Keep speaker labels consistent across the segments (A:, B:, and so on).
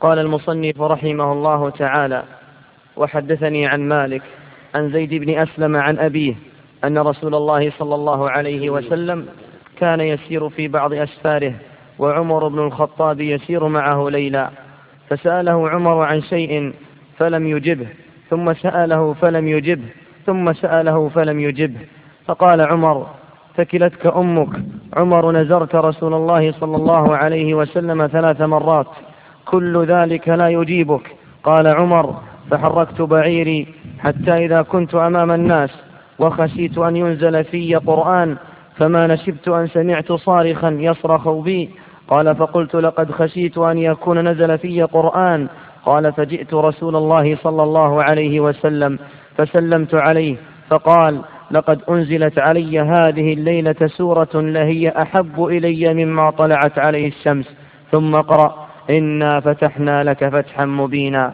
A: قال المصنف رحمه الله تعالى: وحدثني عن مالك عن زيد بن أسلم عن أبيه أن رسول الله صلى الله عليه وسلم كان يسير في بعض أسفاره وعمر بن الخطاب يسير معه ليلا، فسأله عمر عن شيء فلم يجبه، ثم سأله فلم يجبه، ثم سأله فلم يجبه، فقال عمر: ثكلتك أمك، عمر نزرت رسول الله صلى الله عليه وسلم 3 مرات، كل ذلك لا يجيبك. قال عمر: فحركت بعيري حتى إذا كنت أمام الناس وخشيت أن ينزل في قرآن فما نشبت أن سمعت صارخا يصرخ بي. قال: فقلت: لقد خشيت أن يكون نزل في قرآن. قال: فجئت رسول الله صلى الله عليه وسلم فسلمت عليه، فقال: لقد أنزلت علي هذه الليلة سورة لهي أحب إلي مما طلعت عليه الشمس، ثم قرأ: إنا فتحنا لك فتحا مبينا.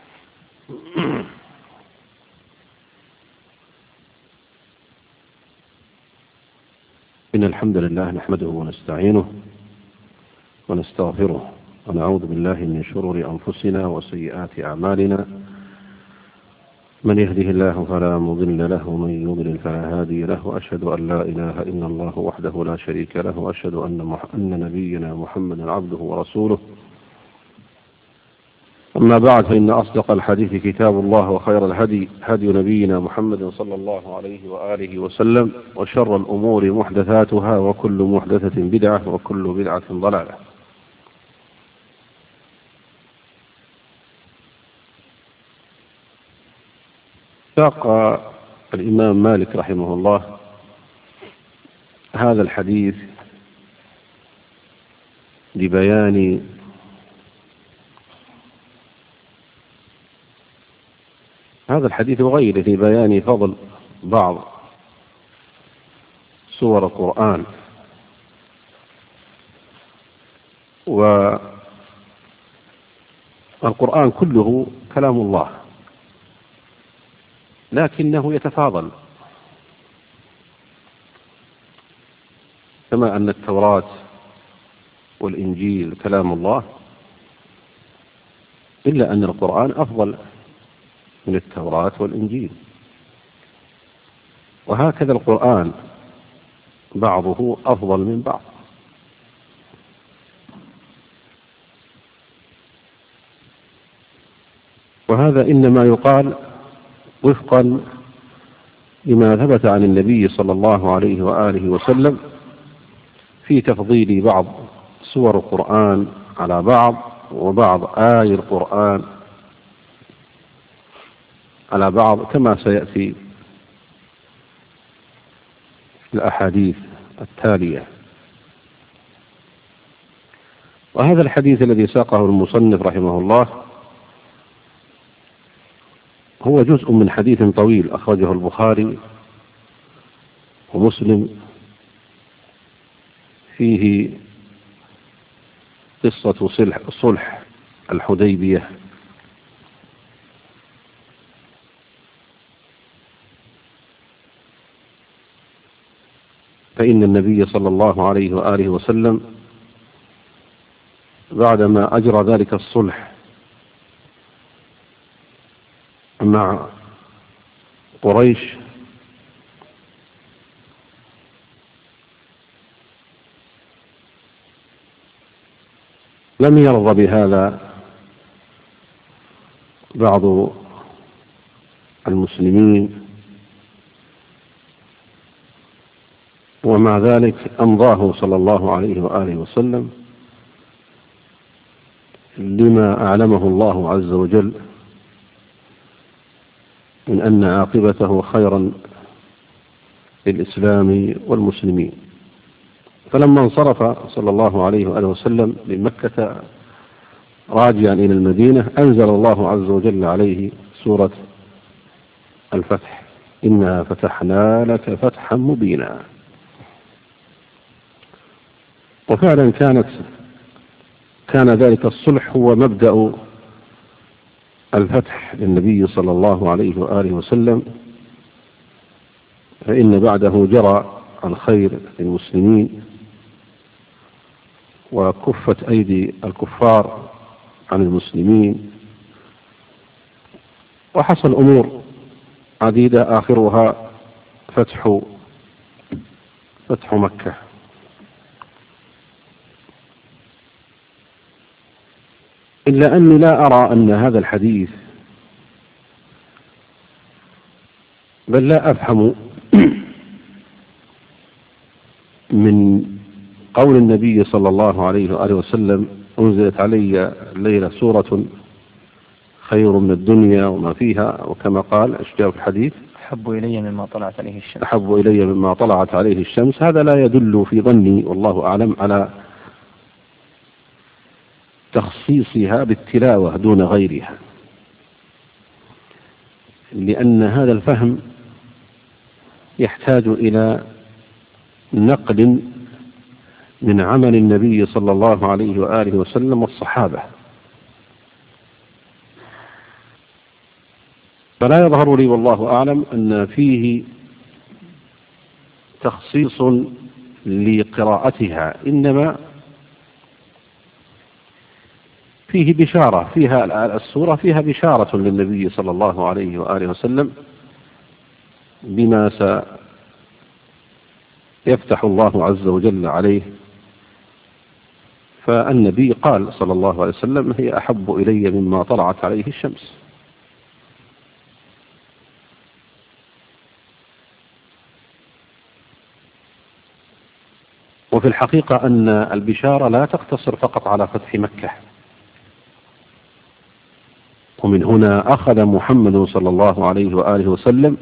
B: إن الحمد لله نحمده ونستعينه ونستغفره ونعوذ بالله من شرور أنفسنا وسيئات أعمالنا، من يهده الله فلا مضل له ومن يضلل فلا هادي له، وأشهد أن لا إله إلا الله وحده لا شريك له، وأشهد أن نبينا محمدا عبده ورسوله. أما بعد، فإن أصدق الحديث كتاب الله، وخير الهدي هدي نبينا محمد صلى الله عليه وآله وسلم، وشر الأمور محدثاتها، وكل محدثة بدعة، وكل بدعة ضلالة. ساق الإمام مالك رحمه الله هذا الحديث لبيان وغيره لبيان فضل بعض سور القرآن. والقرآن كله كلام الله، لكنه يتفاضل، كما أن التوراة والإنجيل كلام الله، إلا أن القرآن أفضل من التوراة والإنجيل. وهكذا القرآن بعضه أفضل من بعض. وهذا إنما يقال وفقا لما ثبت عن النبي صلى الله عليه وآله وسلم في تفضيل بعض سور القرآن على بعض، وبعض آي القرآن على بعض، كما سيأتي الأحاديث التالية. وهذا الحديث الذي ساقه المصنف رحمه الله هو جزء من حديث طويل أخرجه البخاري ومسلم فيه قصة صلح الحديبية. فإن النبي صلى الله عليه وآله وسلم بعدما أجرى ذلك الصلح مع قريش لم يرضى بهذا بعض المسلمين، ومع ذلك أمضاه صلى الله عليه وآله وسلم لما أعلمه الله عز وجل من أن عاقبته خيرا للإسلام والمسلمين. فلما انصرف صلى الله عليه وآله وسلم من مكة راجعا إلى المدينة، أنزل الله عز وجل عليه سورة الفتح: إنا فتحنا لك فتحا مبينا. وفعلا كان ذلك الصلح هو مبدأ الفتح للنبي صلى الله عليه وآله وسلم، فإن بعده جرى الخير للمسلمين، وكفت أيدي الكفار عن المسلمين، وحصل أمور عديدة آخرها فتح مكة. إلا أني لا أرى أن هذا الحديث، بل لا أفهم من قول النبي صلى الله عليه وآله وسلم: أنزلت علي الليلة سورة خير من الدنيا وما فيها، وكما قال أشجاب الحديث:
A: أحب إلي مما طلعت عليه الشمس.
B: أحب إلي مما طلعت عليه الشمس. هذا لا يدل في ظني والله أعلم على تخصيصها بالتلاوة دون غيرها، لأن هذا الفهم يحتاج إلى نقل من عمل النبي صلى الله عليه وآله وسلم والصحابة. فلا يظهر لي والله أعلم أن فيه تخصيص لقراءتها، إنما فيه بشارة، فيها السورة فيها بشارة للنبي صلى الله عليه وآله وسلم بما سيفتح الله عز وجل عليه. فالنبي قال صلى الله عليه وسلم: هي أحب إلي مما طلعت عليه الشمس. وفي الحقيقة أن البشارة لا تقتصر فقط على فتح مكة، ومن هنا أخذ محمد صلى الله عليه وآله وسلم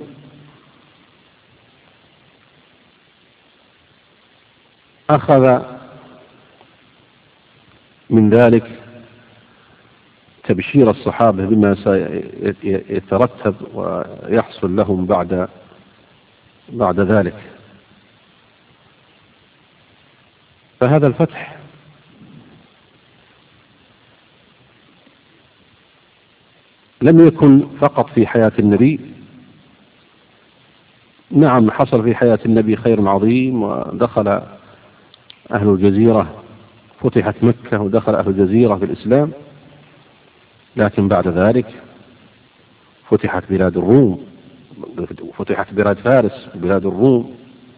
B: من ذلك تبشير الصحابة بما سيترتب ويحصل لهم بعد ذلك. فهذا الفتح لم يكن فقط في حياة النبي، نعم حصل في حياة النبي خير عظيم، ودخل أهل الجزيرة، فتحت مكة ودخل أهل الجزيرة في الإسلام، لكن بعد ذلك فتحت بلاد الروم، فتحت بلاد فارس وبلاد الروم،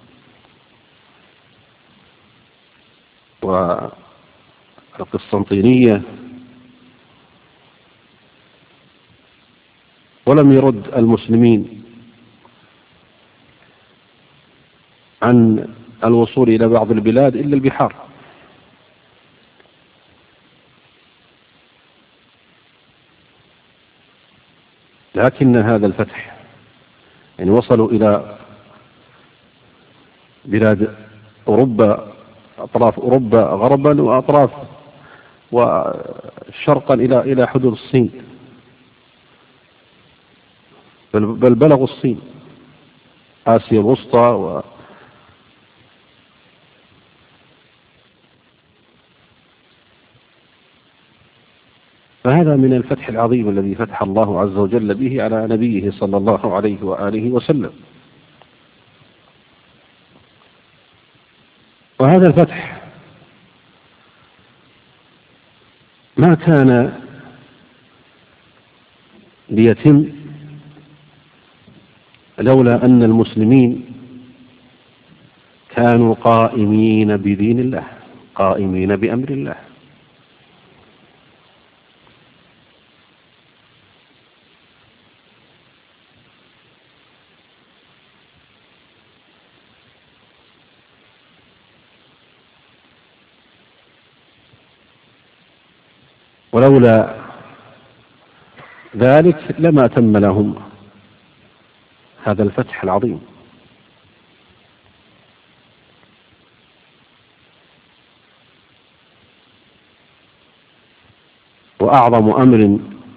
B: والقسطنطينية، ولم يرد المسلمين عن الوصول إلى بعض البلاد إلا البحار. لكن هذا الفتح يعني وصلوا إلى بلاد أوروبا، أطراف أوروبا غربا وأطراف وشرقا إلى حدود الصين، بل بلغوا الصين، آسيا الوسطى فهذا من الفتح العظيم الذي فتح الله عز وجل به على نبيه صلى الله عليه وآله وسلم. وهذا الفتح ما كان ليتم لولا أن المسلمين كانوا قائمين بدين الله، قائمين بأمر الله. ولولا ذلك لما تم لهم هذا الفتح العظيم. وأعظم أمر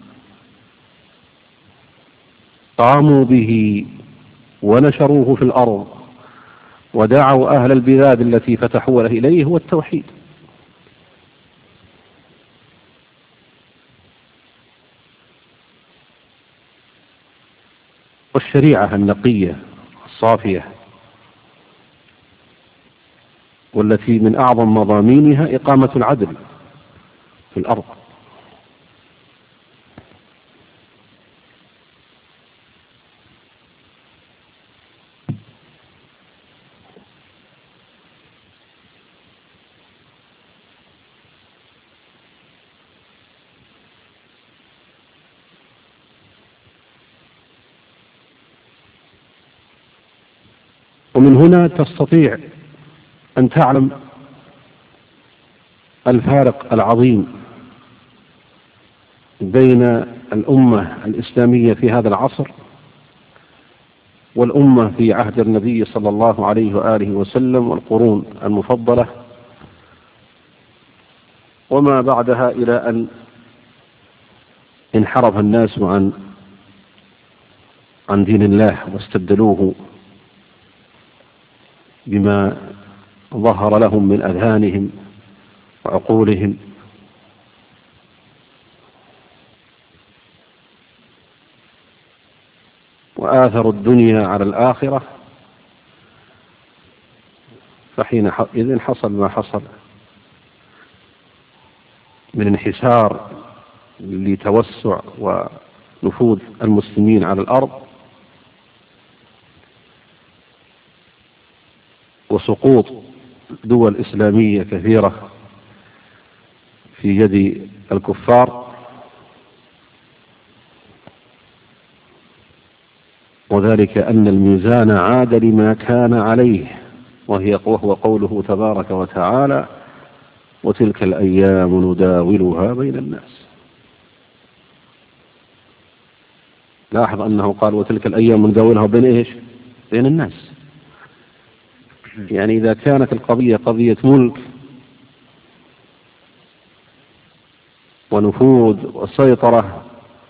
B: قاموا به ونشروه في الأرض ودعوا أهل البلاد التي فتحوها إليه هو التوحيد. والشريعة النقية الصافية، والتي من أعظم مضامينها إقامة العدل في الأرض. ومن هنا تستطيع أن تعلم الفارق العظيم بين الأمة الإسلامية في هذا العصر والأمة في عهد النبي صلى الله عليه وآله وسلم والقرون المفضلة وما بعدها، إلى أن انحرف الناس عن دين الله واستبدلوه بما ظهر لهم من أذهانهم وعقولهم. وآثروا الدنيا على الآخرة، فحينئذ حصل ما حصل من انحسار لتوسع ونفوذ المسلمين على الأرض، وسقوط دول إسلامية كثيرة في يد الكفار، وذلك أن الميزان عاد لما كان عليه، وهو قوله تبارك وتعالى: وتلك الأيام نداولها بين الناس. لاحظ أنه قال وتلك الأيام نداولها بين الناس. يعني إذا كانت القضية قضية ملك ونفوذ وسيطرة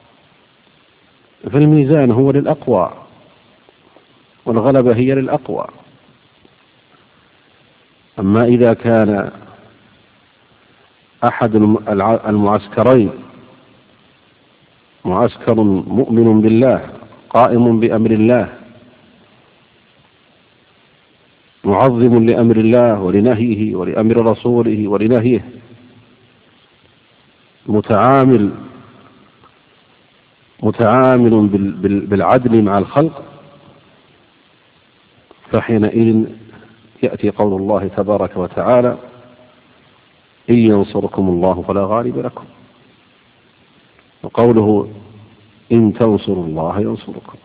B: فالميزان هو للأقوى والغلبة هي للأقوى. أما إذا كان أحد المعسكرين معسكر مؤمن بالله قائم بأمر الله معظم لأمر الله ولنهيه ولأمر رسوله ولنهيه، متعامل بالعدل مع الخلق، فحينئذ يأتي قول الله تبارك وتعالى: إن ينصركم الله فلا غالب لكم، وقوله: إن تنصروا الله ينصركم.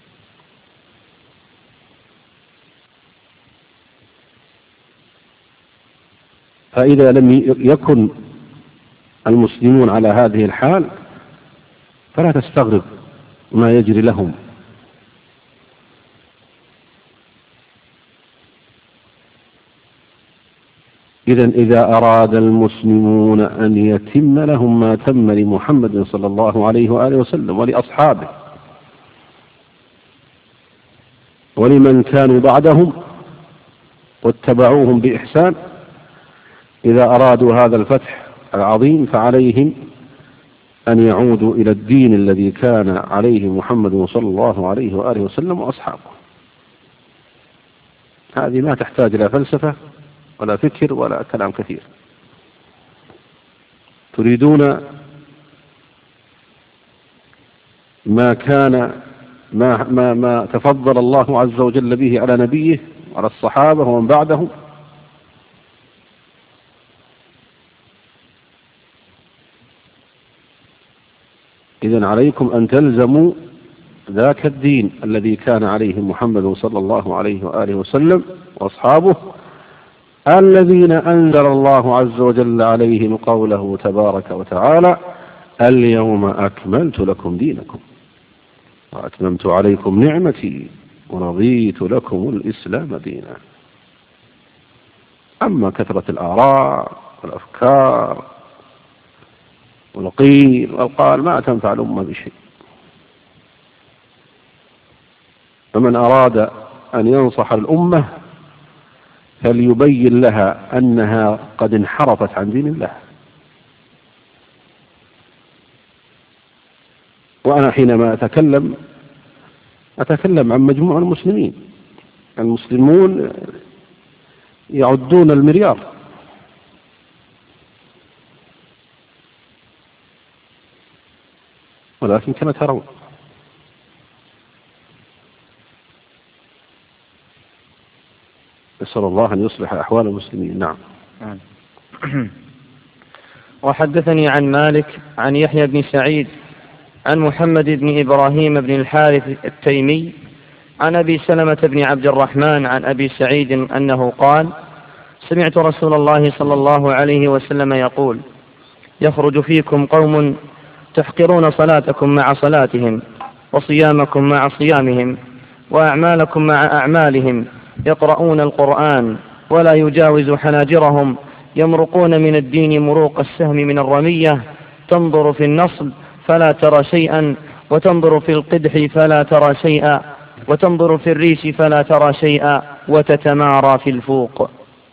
B: فإذا لم يكن المسلمون على هذه الحال فلا تستغرب ما يجري لهم. إذا أراد المسلمون أن يتم لهم ما تم لمحمد صلى الله عليه وآله وسلم ولأصحابه ولمن كانوا بعدهم واتبعوهم بإحسان، إذا أرادوا هذا الفتح العظيم فعليهم أن يعودوا إلى الدين الذي كان عليه محمد صلى الله عليه وآله وسلم وأصحابه. هذه ما تحتاج إلى فلسفة ولا فكر ولا كلام كثير. تريدون ما تفضل الله عز وجل به على نبيه وعلى الصحابة ومن بعدهم، إذن عليكم أن تلزموا ذاك الدين الذي كان عليه محمد صلى الله عليه وآله وسلم وأصحابه، الذين أنزل الله عز وجل عليهم قوله تبارك وتعالى: اليوم أكملت لكم دينكم وأتممت عليكم نعمتي ورضيت لكم الإسلام دينا. أما كثرة الآراء والأفكار والقيل والقال ما تنفع الأمة بشيء. فمن أراد أن ينصح الأمة فليبين لها أنها قد انحرفت عن دين الله. وأنا حينما أتكلم عن مجموع المسلمين، المسلمون يعدون المليار، ولكن كما ترون نسأل الله أن يصلح أحوال المسلمين. نعم.
A: وحدثني عن مالك عن يحيى بن سعيد عن محمد بن إبراهيم بن الحارث التيمي عن أبي سلمة بن عبد الرحمن عن أبي سعيد أنه قال: سمعت رسول الله صلى الله عليه وسلم يقول: يخرج فيكم قوم تحقرون صلاتكم مع صلاتهم، وصيامكم مع صيامهم، وأعمالكم مع أعمالهم، يقرؤون القرآن ولا يجاوز حناجرهم، يمرقون من الدين مروق السهم من الرمية، تنظر في النصب فلا ترى شيئا، وتنظر في القدح فلا ترى شيئا، وتنظر في الريش فلا ترى شيئا، وتتمارى في الفوق.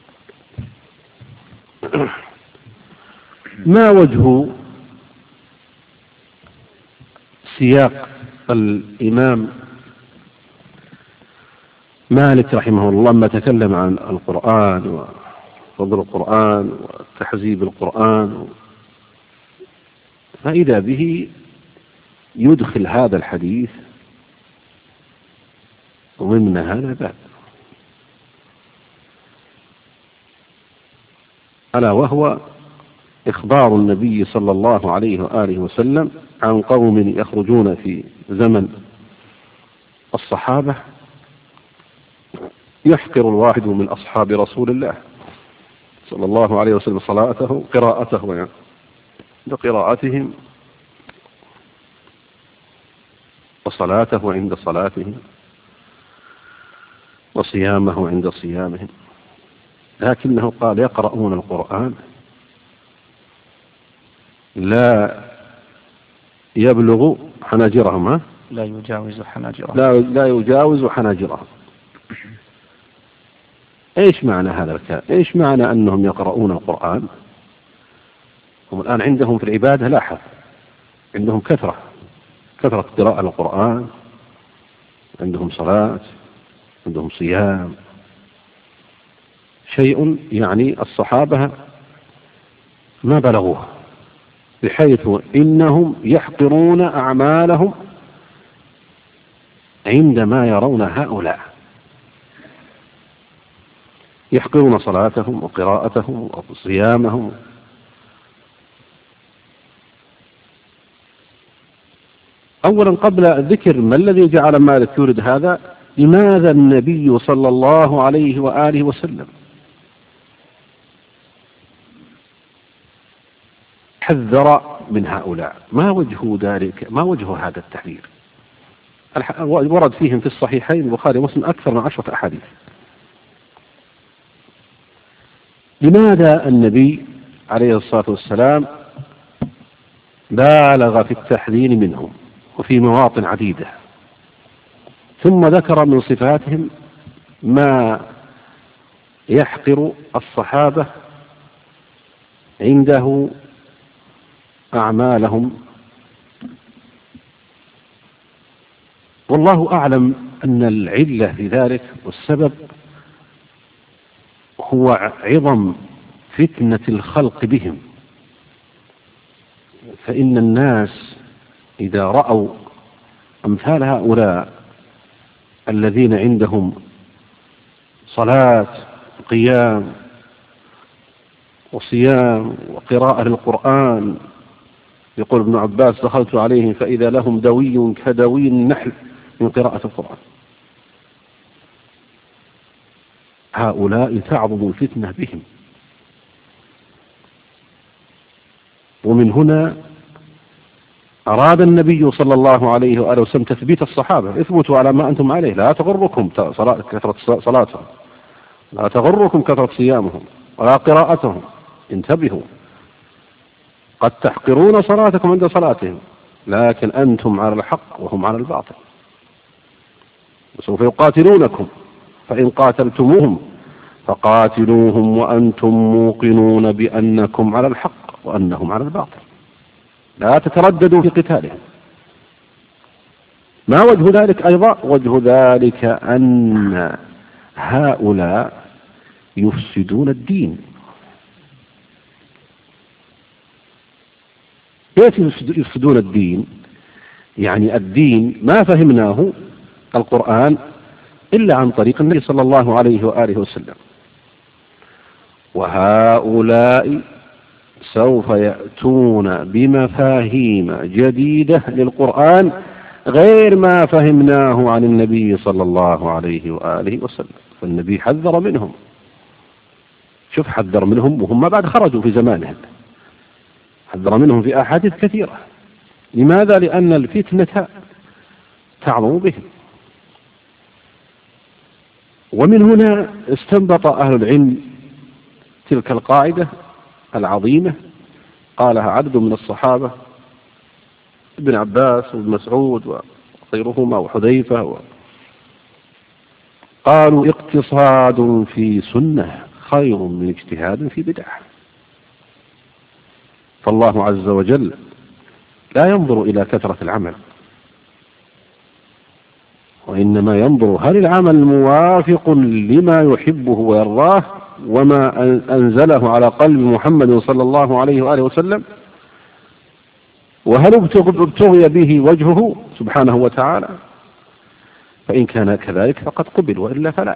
B: ما وجه سياق الإمام مالك رحمه الله لما تكلم عن القرآن وفضل القرآن وتحزيب القرآن، فإذا به يدخل هذا الحديث ضمن هذا الباب، ألا وهو إخبار النبي صلى الله عليه وآله وسلم عن قوم يخرجون في زمن الصحابة يحقر الواحد من أصحاب رسول الله صلى الله عليه وسلم قراءته يعني بقراءتهم، وصلاته عند صلاتهم، وصيامه عند صيامهم، لكنه قال: يقرؤون القرآن لا يبلغ حناجرهم،
A: لا يجاوز حناجرهم،
B: لا يجاوز حناجرهم. ايش معنى هذا الكلام؟ ايش معنى انهم يقرؤون القرآن؟ هم الآن عندهم في العبادة لاحظ عندهم كثرة قراءة القرآن، عندهم صلاة، عندهم صيام، شيء يعني الصحابة ما بلغوه، بحيث إنهم يحقرون أعمالهم عندما يرون هؤلاء، يحقرون صلاتهم وقراءتهم وصيامهم. أولا قبل ذكر ما الذي جعل مالك يورد هذا، لماذا النبي صلى الله عليه وآله وسلم حذر من هؤلاء؟ ما وجه ذلك؟ ما وجه هذا التحذير؟ ورد فيهم في الصحيحين البخاري ومسلم أكثر من 10 أحاديث. لماذا النبي عليه الصلاة والسلام بالغ في التحذير منهم وفي مواطن عديدة، ثم ذكر من صفاتهم ما يحقر الصحابة عنده أعمالهم؟ والله أعلم أن العلة في ذلك والسبب هو عظم فتنة الخلق بهم، فإن الناس إذا رأوا أمثال هؤلاء الذين عندهم صلاة قيام وصيام وقراءة للقرآن، يقول ابن عباس: دخلت عليهم فإذا لهم دوي كدوي النحل من قراءة القرآن. هؤلاء تعظم الفتنة بهم، ومن هنا أراد النبي صلى الله عليه وآله وسلم تثبيت الصحابة: اثبتوا على ما أنتم عليه، لا تغركم كثرة صلاتهم، لا تغركم كثرة صيامهم ولا قراءتهم، انتبهوا، قد تحقرون صلاتكم عند صلاتهم، لكن أنتم على الحق وهم على الباطل، وسوف يقاتلونكم، فإن قاتلتموهم فقاتلوهم وأنتم موقنون بأنكم على الحق وأنهم على الباطل، لا تترددوا في قتالهم. ما وجه ذلك أيضا؟ وجه ذلك أن هؤلاء يفسدون الدين. كيف يفسدون الدين؟ يعني الدين ما فهمناه القرآن إلا عن طريق النبي صلى الله عليه وآله وسلم، وهؤلاء سوف يأتون بمفاهيم جديدة للقرآن غير ما فهمناه عن النبي صلى الله عليه وآله وسلم. فالنبي حذر منهم، شوف حذر منهم وهم ما بعد خرجوا في زمانهم، حذر منهم في أحاديث كثيرة. لماذا؟ لأن الفتنة تعظم بهم. ومن هنا استنبط أهل العلم تلك القاعدة العظيمة قالها عدد من الصحابة، ابن عباس وابن مسعود وغيرهما وحذيفة، قالوا اقتصاد في سنة خير من اجتهاد في بدعة. فالله عز وجل لا ينظر إلى كثرة العمل، وإنما ينظر هل العمل موافق لما يحبه ويرضاه وما أنزله على قلب محمد صلى الله عليه وآله وسلم، وهل ابتغي به وجهه سبحانه وتعالى. فإن كان كذلك فقد قبل، وإلا فلا.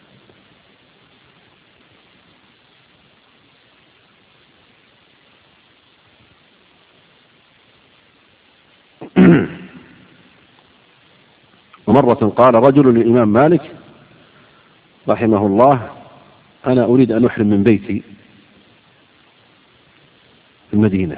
B: ومرة قال رجل للإمام مالك رحمه الله: أنا أريد أن أحرم من بيتي في المدينة،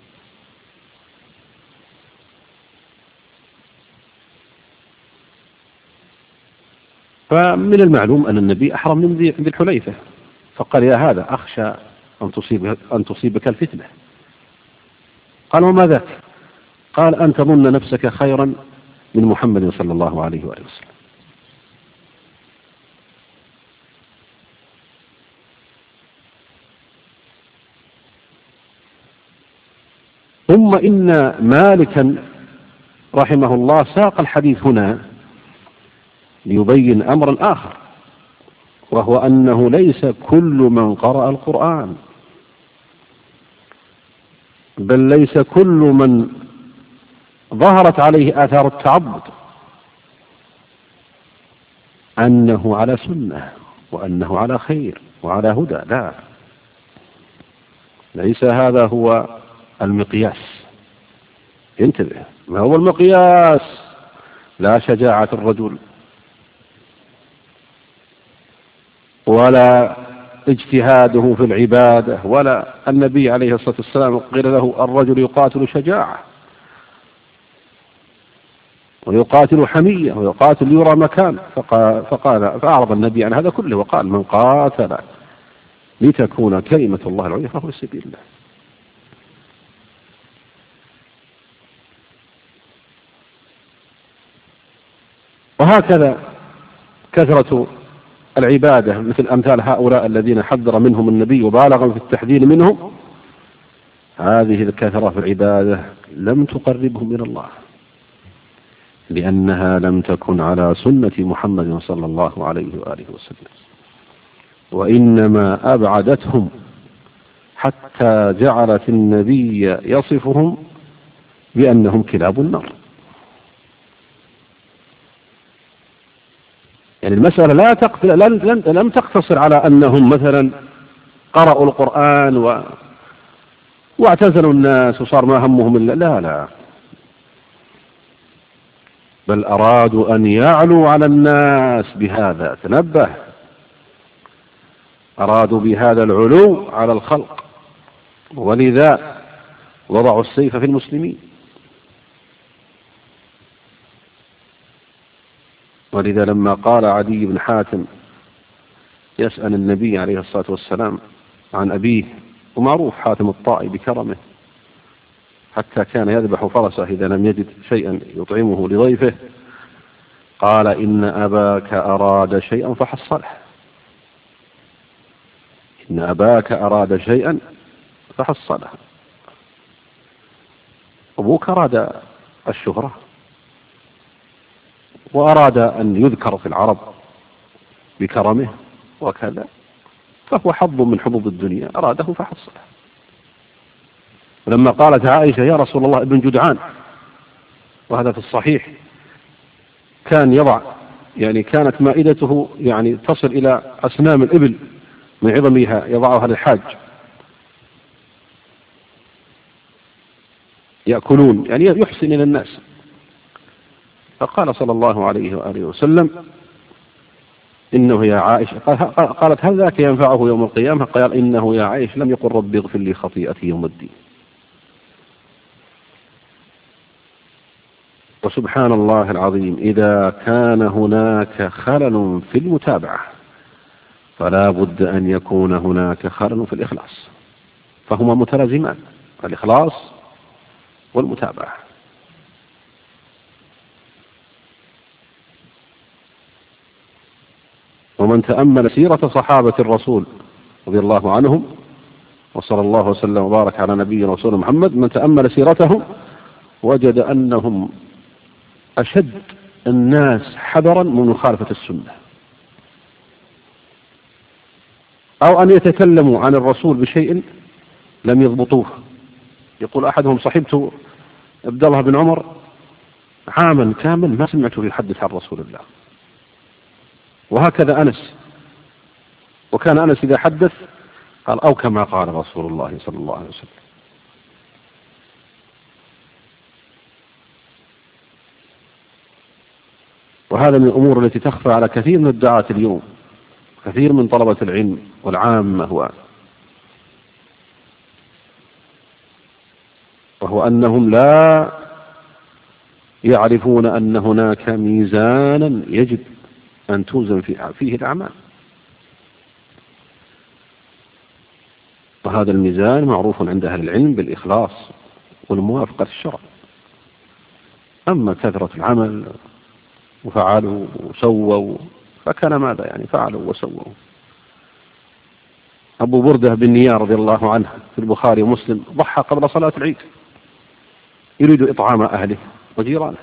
B: فمن المعلوم أن النبي أحرم من ذي الحليفة، فقال: يا هذا أخشى أن تصيبك الفتنة. قال: وما ذاك؟ قال: أن تظن نفسك خيرا من محمد صلى الله عليه وآله وسلم. ثم إن مالكا رحمه الله ساق الحديث هنا ليبين أمرا آخر، وهو أنه ليس كل من قرأ القرآن، بل ليس كل من ظهرت عليه آثار التعبد أنه على سنة وأنه على خير وعلى هدى. لا، ليس هذا هو المقياس. انتبه، ما هو المقياس؟ لا شجاعة الرجل ولا اجتهاده في العبادة، ولا النبي عليه الصلاة والسلام قيل له: الرجل يقاتل شجاعة ويقاتل حمية ويقاتل ليرى مكان. فأعرض النبي عن هذا كله وقال: من قاتل لتكون كلمة الله العليا فهو في سبيل الله. وهكذا كثرة العبادة مثل أمثال هؤلاء الذين حذر منهم النبي وبالغ في التحذير منهم، هذه الكثرة في العبادة لم تقربهم من الله، لأنها لم تكن على سنة محمد صلى الله عليه وآله وسلم، وإنما أبعدتهم حتى جعلت النبي يصفهم بأنهم كلاب النار. يعني المسألة لم تقتصر على أنهم مثلا قرأوا القرآن واعتزلوا الناس وصار ما همهم إلا، لا، بل أرادوا أن يعلوا على الناس بهذا. تنبه، أرادوا بهذا العلو على الخلق، ولذا وضعوا السيف في المسلمين. ولذا لما قال عدي بن حاتم يسأل النبي عليه الصلاة والسلام عن أبيه، ومعروف حاتم الطائي بكرمه حتى كان يذبح فرسه إذا لم يجد شيئا يطعمه لضيفه، قال: إن أباك أراد شيئا فحصله. إن أباك أراد شيئا فحصله. أبوك أراد الشهرة وأراد أن يذكر في العرب بكرمه وكذا، فهو حظ من حظوظ الدنيا أراده فحصله. ولما قالت عائشة: يا رسول الله، ابن جدعان، وهذا في الصحيح، كان يضع كانت مائدته تصل إلى أسنام الإبل من عظمها، يضعها للحاج يأكلون، يحسن إلى الناس. فقال صلى الله عليه وآله وسلم: إنه يا عائشة، قالت: هل ذاك ينفعه يوم القيامة؟ قال: إنه يا عائشة لم يقل ربي اغفر لي خطيئتي يوم الدين. وسبحان الله العظيم، إذا كان هناك خلل في المتابعة فلا بد أن يكون هناك خلل في الإخلاص، فهما متلازمان، الإخلاص والمتابعة. ومن تأمل سيرة صحابة الرسول رضي الله عنهم، وصلى الله وسلم وبارك على نبينا ورسول محمد، من تأمل سيرتهم وجد أنهم أشد الناس حذرا من مخالفة السنة، أو أن يتكلموا عن الرسول بشيء لم يضبطوه. يقول أحدهم: صحبت عبد الله بن عمر عاما كامل ما سمعته يحدث عن رسول الله. وهكذا أنس، وكان أنس إذا حدث قال: أو كما قال رسول الله صلى الله عليه وسلم. وهذا من الأمور التي تخفى على كثير من الدعاة اليوم، كثير من طلبة العلم والعامة، وهو أنهم لا يعرفون أن هناك ميزانا يجب أن توزن فيه الأعمال، وهذا الميزان معروف عند أهل العلم بالإخلاص والموافقة للشرع. أما كثرة العمل وفعلوا وسووا فكان ماذا يعني؟ فعلوا وسووا. أبو بردة بن نيار رضي الله عنه في البخاري ومسلم ضحى قبل صلاة العيد يريد إطعام أهله وجيرانه،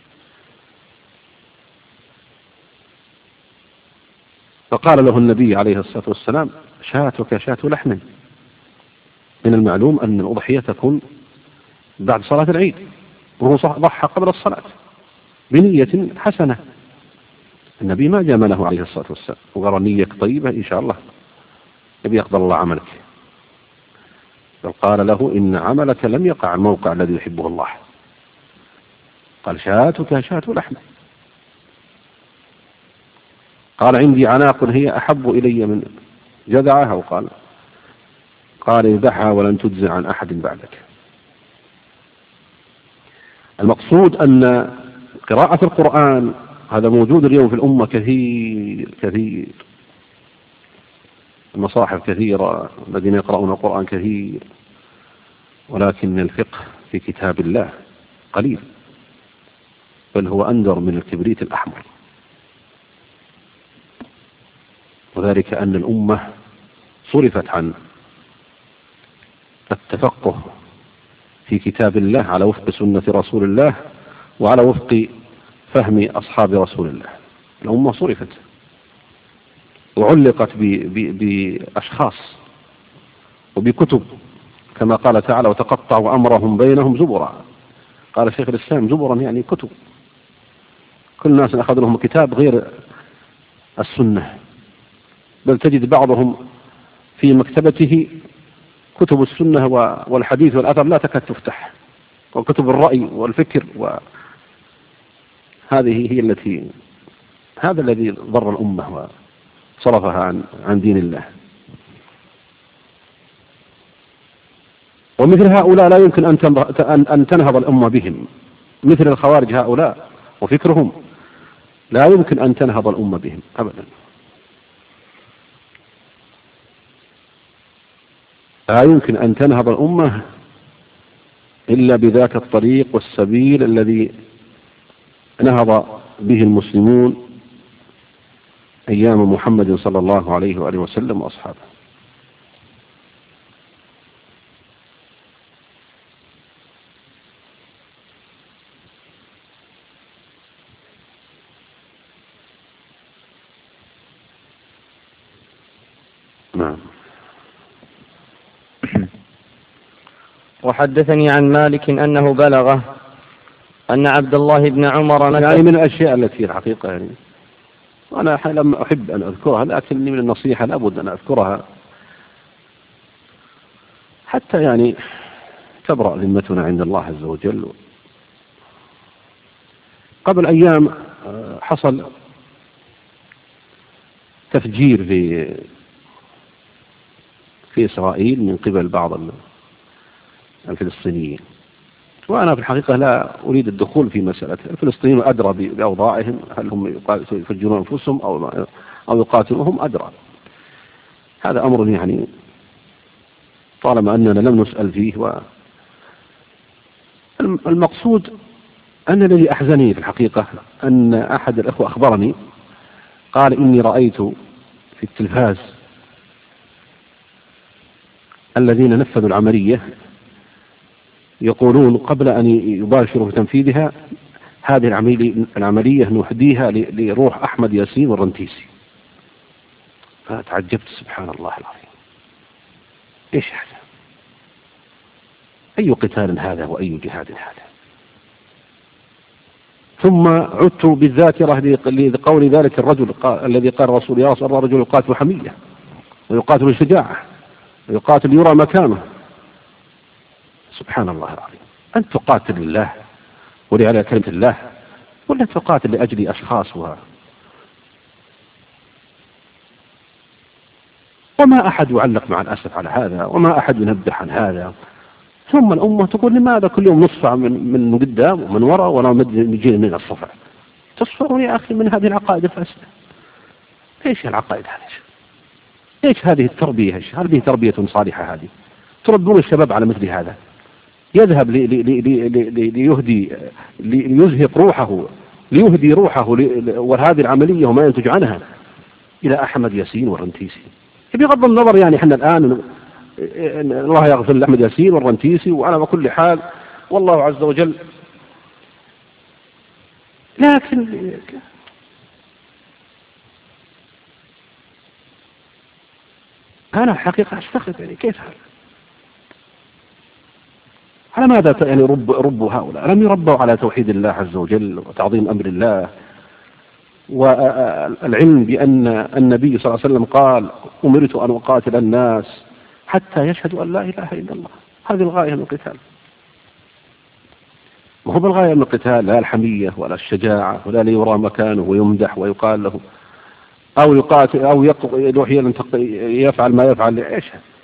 B: فقال له النبي عليه الصلاة والسلام: شاتك شاة لحم. من المعلوم أن الأضحية تكون بعد صلاة العيد، وهو ضحى قبل الصلاة بنية حسنة. النبي ما جامله عليه الصلاة والسلام وقال: نية طيبة إن شاء الله يبي يقبل الله عملك، بل قال له: إن عملك لم يقع الموقع الذي يحبه الله. قال: شاتك شاة لحم. قال: عندي عناق هي أحب إلي من جذعها. قال: اذبحها ولن تجزع عن أحد بعدك. المقصود أن قراءة القرآن هذا موجود اليوم في الأمة كثير، المصاحف كثيرة، الذين يقرؤون القرآن كثير، ولكن الفقه في كتاب الله قليل، بل هو أندر من الكبريت الأحمر. وذلك أن الأمة صرفت عن التفقه في كتاب الله على وفق سنة رسول الله وعلى وفق فهم أصحاب رسول الله. الأمة صرفت وعلقت بأشخاص وبكتب، كما قال تعالى: وتقطعوا أمرهم بينهم زبرا. قال شيخ الإسلام: زبرا يعني كتب، كل الناس أخذ لهم كتاب غير السنة، بل تجد بعضهم في مكتبته كتب السنة والحديث والأثر لا تكاد تفتح، وكتب الرأي والفكر، وهذه هي هذا الذي ضر الأمة وصرفها عن دين الله. ومثل هؤلاء لا يمكن أن تنهض الأمة بهم، مثل الخوارج هؤلاء وفكرهم لا يمكن أن تنهض الأمة بهم أبدا. لا يمكن أن تنهض الأمة إلا بذاك الطريق والسبيل الذي نهض به المسلمون أيام محمد صلى الله عليه وآله وسلم وأصحابه. نعم.
A: وحدثني عن مالك أنه بلغه أن عبد الله بن عمر
B: يعني من الأشياء التي الحقيقة يعني أنا لم أحب أن أذكرها، لكني من النصيحة لابد أن أذكرها حتى يعني تبرأ ذمتنا عند الله عز وجل. قبل أيام حصل تفجير في إسرائيل من قبل بعض الفلسطينيين، وأنا في الحقيقة لا أريد الدخول في مسألة الفلسطينيين أدرى بأوضاعهم، هل هم يفجرون أنفسهم أو يقاتلوهم أدرى. هذا أمر يعني طالما أننا لم نسأل فيه. المقصود أن الذي أحزنني في الحقيقة أن أحد الأخوة أخبرني قال إني رأيت في التلفاز الذين نفذوا العملية يقولون قبل أن يباشروا في تنفيذها هذه العملية نهديها لروح أحمد ياسين والرنتيسي. فتعجبت سبحان الله العظيم، إيش هذا؟ أي قتال هذا وأي جهاد هذا؟ ثم عدت بالذاكرة لقول ذلك الرجل الذي قال رسول الله صلى الله عليه وسلم: الرجل يقاتل حمية ويقاتل شجاعة ويقاتل يرى مكانه. سبحان الله العظيم، أنت تقاتل الله ولعلى كلمة الله، ولا تقاتل لأجل أشخاص وما أحد يعلق مع الأسف على هذا، وما أحد ينبه عن هذا. ثم الأمة تقول لماذا كل يوم نصفع من قدام ومن وراء ولا نجي من الصفع؟ تصفرون يا أخي من هذه العقائد الفاسدة. إيش العقائد هذه؟ إيش هذه التربية؟ هذه تربية صالحة؟ هذه تربون الشباب على مثل هذا؟ يذهب ليزهق روحه، ليهدي روحه وهذه العملية وما ينتج عنها إلى أحمد ياسين والرنتيسي. بغض النظر يعني احنا الآن الله يغفر لأحمد ياسين والرنتيسي وعلى كل حال والله عز وجل، لكن أنا حقيقة أستغرب يعني كيف هذا؟ على ماذا يعني ربوا هؤلاء؟ لم يربوا على توحيد الله عز وجل وتعظيم أمر الله والعلم بأن النبي صلى الله عليه وسلم قال: أمرت أن أقاتل الناس حتى يشهدوا أن لا إله إلا الله. هذه الغاية من القتال، وهو بالغاية من القتال لا الحمية ولا الشجاعة ولا ليرى مكانه ويمدح ويقال له أو يقاتل أو يروح يفعل ما يفعل. إيش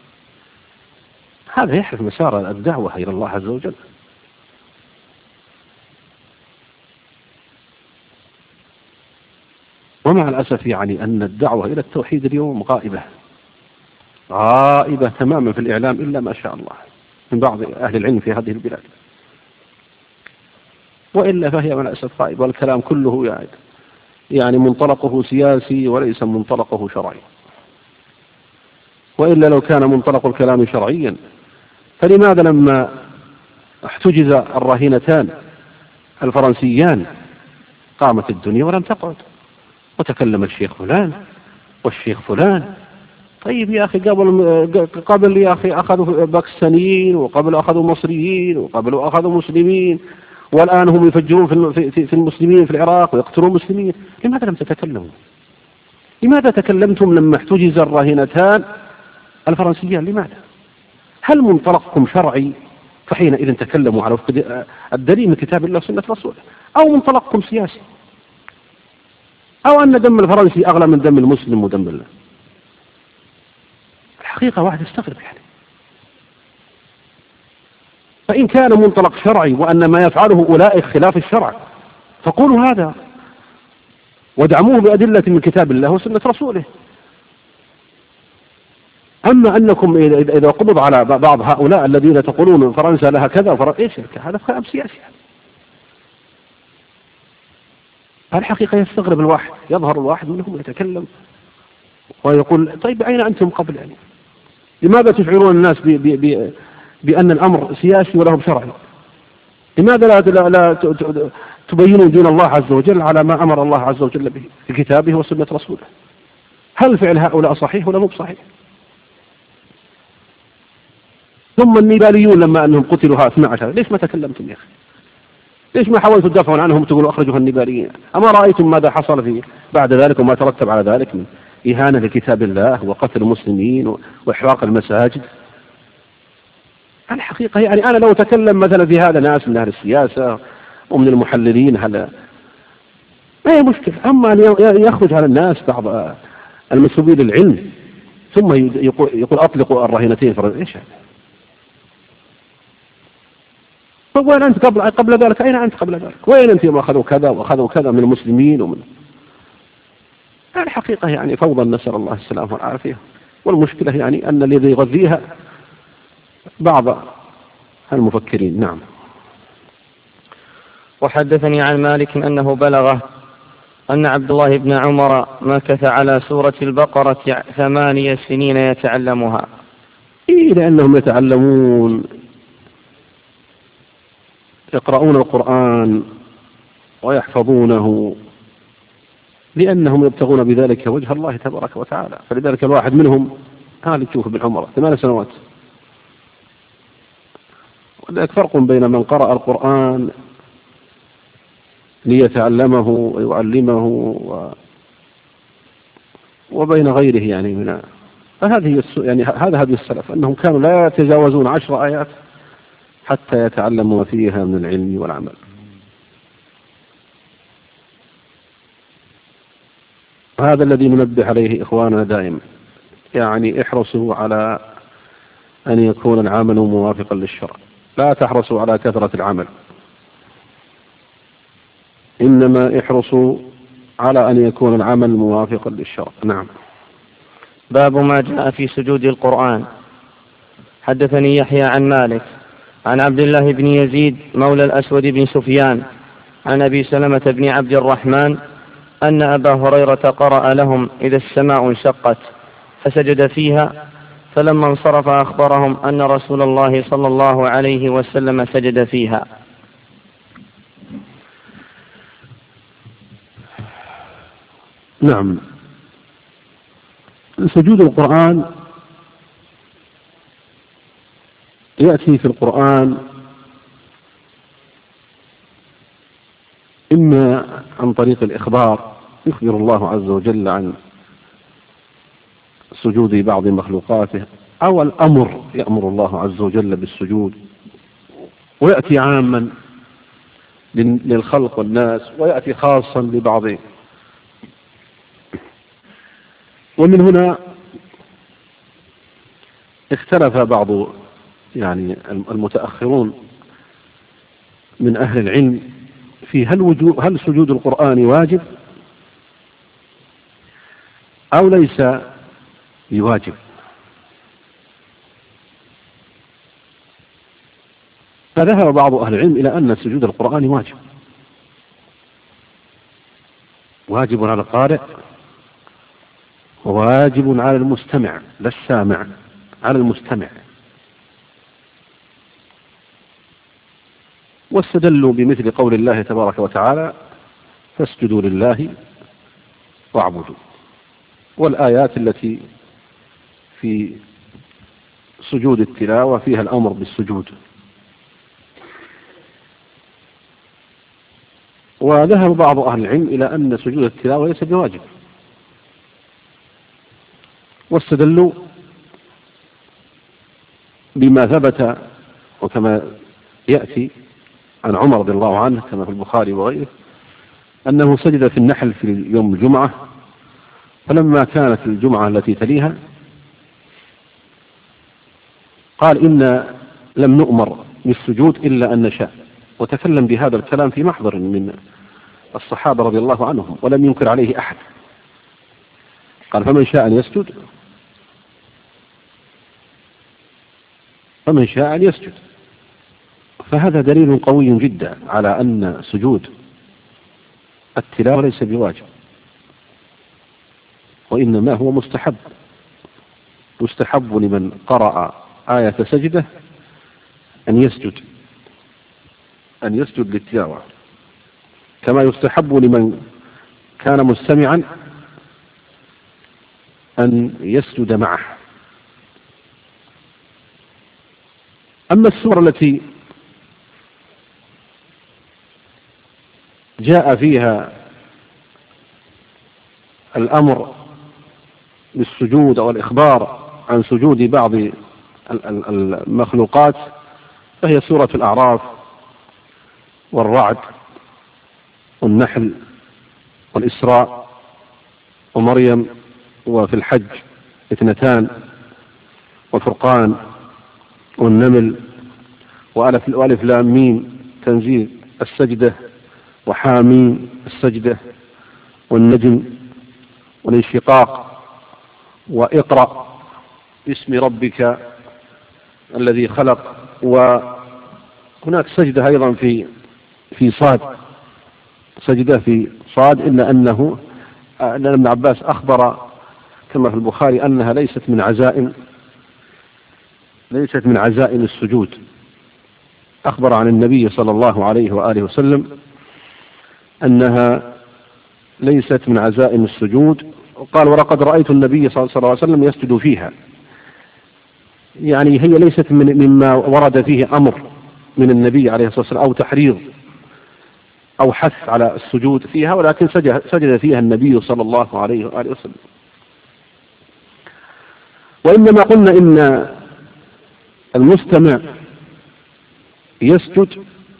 B: هذا؟ يحرف مسار الدعوة إلى الله عز وجل. ومع الأسف يعني أن الدعوة إلى التوحيد اليوم غائبة تماما في الإعلام إلا ما شاء الله من بعض أهل العلم في هذه البلاد، وإلا فهي من الأسف غائبة، والكلام كله يعني منطلقه سياسي وليس منطلقه شرعي. وإلا لو كان منطلق الكلام شرعيا فلماذا لما احتجز الراهنتان الفرنسيان قامت الدنيا ولم تقعد وتكلم الشيخ فلان والشيخ فلان؟ طيب يا أخي قبل يا أخي أخذوا باكستانيين، وقبل أخذوا مصريين، وقبل أخذوا مسلمين، والآن هم يفجرون في المسلمين في العراق ويقتلون المسلمين. لماذا لم تتكلموا؟ لماذا تكلمتم لما احتجز الراهنتان الفرنسيان؟ لماذا؟ هل منطلقكم شرعي فحينئذ تكلموا على الدليل من كتاب الله وسنة رسوله، أو منطلقكم سياسي، أو أن دم الفرنسي أغلى من دم المسلم ودم الله؟ الحقيقة واحد يستغرب يعني. فإن كان منطلق شرعي وأن ما يفعله أولئك خلاف الشرع فقولوا هذا ودعموه بأدلة من كتاب الله وسنة رسوله. أما أنكم إذا قبض على بعض هؤلاء الذين تقولون فرنسا لها كذا إيش هذا؟ كلام سياسي. الحقيقة يستغرب الواحد، يظهر الواحد منهم يتكلم ويقول: طيب أين أنتم قبل يعني؟ لماذا تشعرون الناس بأن الأمر سياسي ولهم شرعي؟ لماذا لا تبينون دين الله عز وجل على ما أمر الله عز وجل به في كتابه وسنة رسوله؟ هل فعل هؤلاء صحيح ولا مو صحيح؟ ثم النيباليون لما أنهم قتلوا 12 ليش ما تكلمتم يا أخي؟ ليش ما حاولتوا تدافعون عنهم تقولوا أخرجوا النيباليين؟ أما رأيتم ماذا حصل في بعد ذلك وما ترتب على ذلك من إهانة لكتاب الله وقتل المسلمين وإحراق المساجد؟ الحقيقة يعني أنا لو تكلم مثلا في هذا ناس من أهل السياسة ومن المحللين ما هي مشكلة. أما أن يخرج على الناس بعض المنسوبين للعلم ثم يقول أطلقوا الرهينتين إيش هذا؟ طيب وين أنت قبل ذلك؟ أين أنت قبل ذلك؟ وين أنت يوم أخذوا كذا وأخذوا كذا من المسلمين الحقيقة يعني فوضى، نسأل الله السلامة والعافية. والمشكلة يعني أن الذي يغذيها بعض المفكرين. نعم.
A: وحدثني عن مالك أنه بلغه أن عبد الله بن عمر مكث على سورة البقرة 8 سنين يتعلمها.
B: لأنهم يتعلمون، يقرؤون القرآن ويحفظونه، لأنهم يبتغون بذلك وجه الله تبارك وتعالى. فلذلك الواحد منهم هذا تشوف ابن عمر 8 سنوات. وذلك فرق بين من قرأ القرآن ليتعلمه ويعلمه وبين غيره يعني من فهذه يعني هذا هدي السلف، أنهم كانوا لا يتجاوزون 10 آيات حتى يتعلموا فيها من العلم والعمل. هذا الذي ننبه عليه إخواننا دائما، يعني احرصوا على أن يكون العمل موافقا للشرع، لا تحرصوا على كثرة العمل، إنما احرصوا على أن يكون العمل موافقا للشرع. نعم.
A: باب ما جاء في سجود القرآن. حدثني يحيى عن مالك عن عبد الله بن يزيد مولى الأسود بن سفيان عن أبي سلمة بن عبد الرحمن أن أبا هريرة قرأ لهم إذا السماء انشقت فسجد فيها، فلما انصرف أخبرهم أن رسول الله صلى الله عليه وسلم سجد فيها.
B: نعم. سجود القرآن يأتي في القرآن إما عن طريق الإخبار، يخبر الله عز وجل عن سجود بعض مخلوقاته، أو الأمر، يأمر الله عز وجل بالسجود، ويأتي عاما للخلق والناس، ويأتي خاصا لبعض. ومن هنا اختلف بعض يعني المتأخرون من أهل العلم في هل سجود القرآن واجب أو ليس بواجب. فذهب بعض أهل العلم إلى أن سجود القرآن واجب، واجب على القارئ وواجب على المستمع، لا السامع، على المستمع. واستدلوا بمثل قول الله تبارك وتعالى فاسجدوا لله واعبدوا، والآيات التي في سجود التلاوة فيها الأمر بالسجود. وذهب بعض أهل العلم إلى أن سجود التلاوة ليس بواجب، واستدلوا بما ثبت وكما يأتي عن عمر رضي الله عنه كما في البخاري وغيره أنه سجد في النحل في يوم الجمعة، فلما كانت الجمعة التي تليها قال إن لم نؤمر بالسجود إلا أن نشاء، وتكلم بهذا الكلام في محضر من الصحابة رضي الله عنهم ولم ينكر عليه أحد. قال فمن شاء أن يسجد فمن شاء أن يسجد. فهذا دليل قوي جدا على أن سجود التلاوة ليس بواجب، وإنما هو مستحب، يستحب لمن قرأ آية سجدة أن يسجد للتلاوة، كما يستحب لمن كان مستمعا أن يسجد معه. أما السورة التي جاء فيها الأمر بالسجود أو الإخبار عن سجود بعض المخلوقات فهي سورة الأعراف والرعد والنحل والإسراء ومريم وفي الحج 2 والفرقان والنمل وألف لام ميم تنزيل السجدة وحاميم السجدة والنجم والانشقاق وإقرأ باسم ربك الذي خلق. وهناك سجدة أيضا في صاد، سجدة في صاد، إلا أن ابن عباس أخبر كما في البخاري أنها ليست من عزائم السجود. أخبر عن النبي صلى الله عليه وآله وسلم أنها ليست من عزائم السجود، وقال ولقد رأيت النبي صلى الله عليه وسلم يسجد فيها. يعني هي ليست مما ورد فيه أمر من النبي عليه الصلاة والسلام أو تحريض أو حث على السجود فيها، ولكن سجد فيها النبي صلى الله عليه وآله وسلم. وإنما قلنا إن المستمع يسجد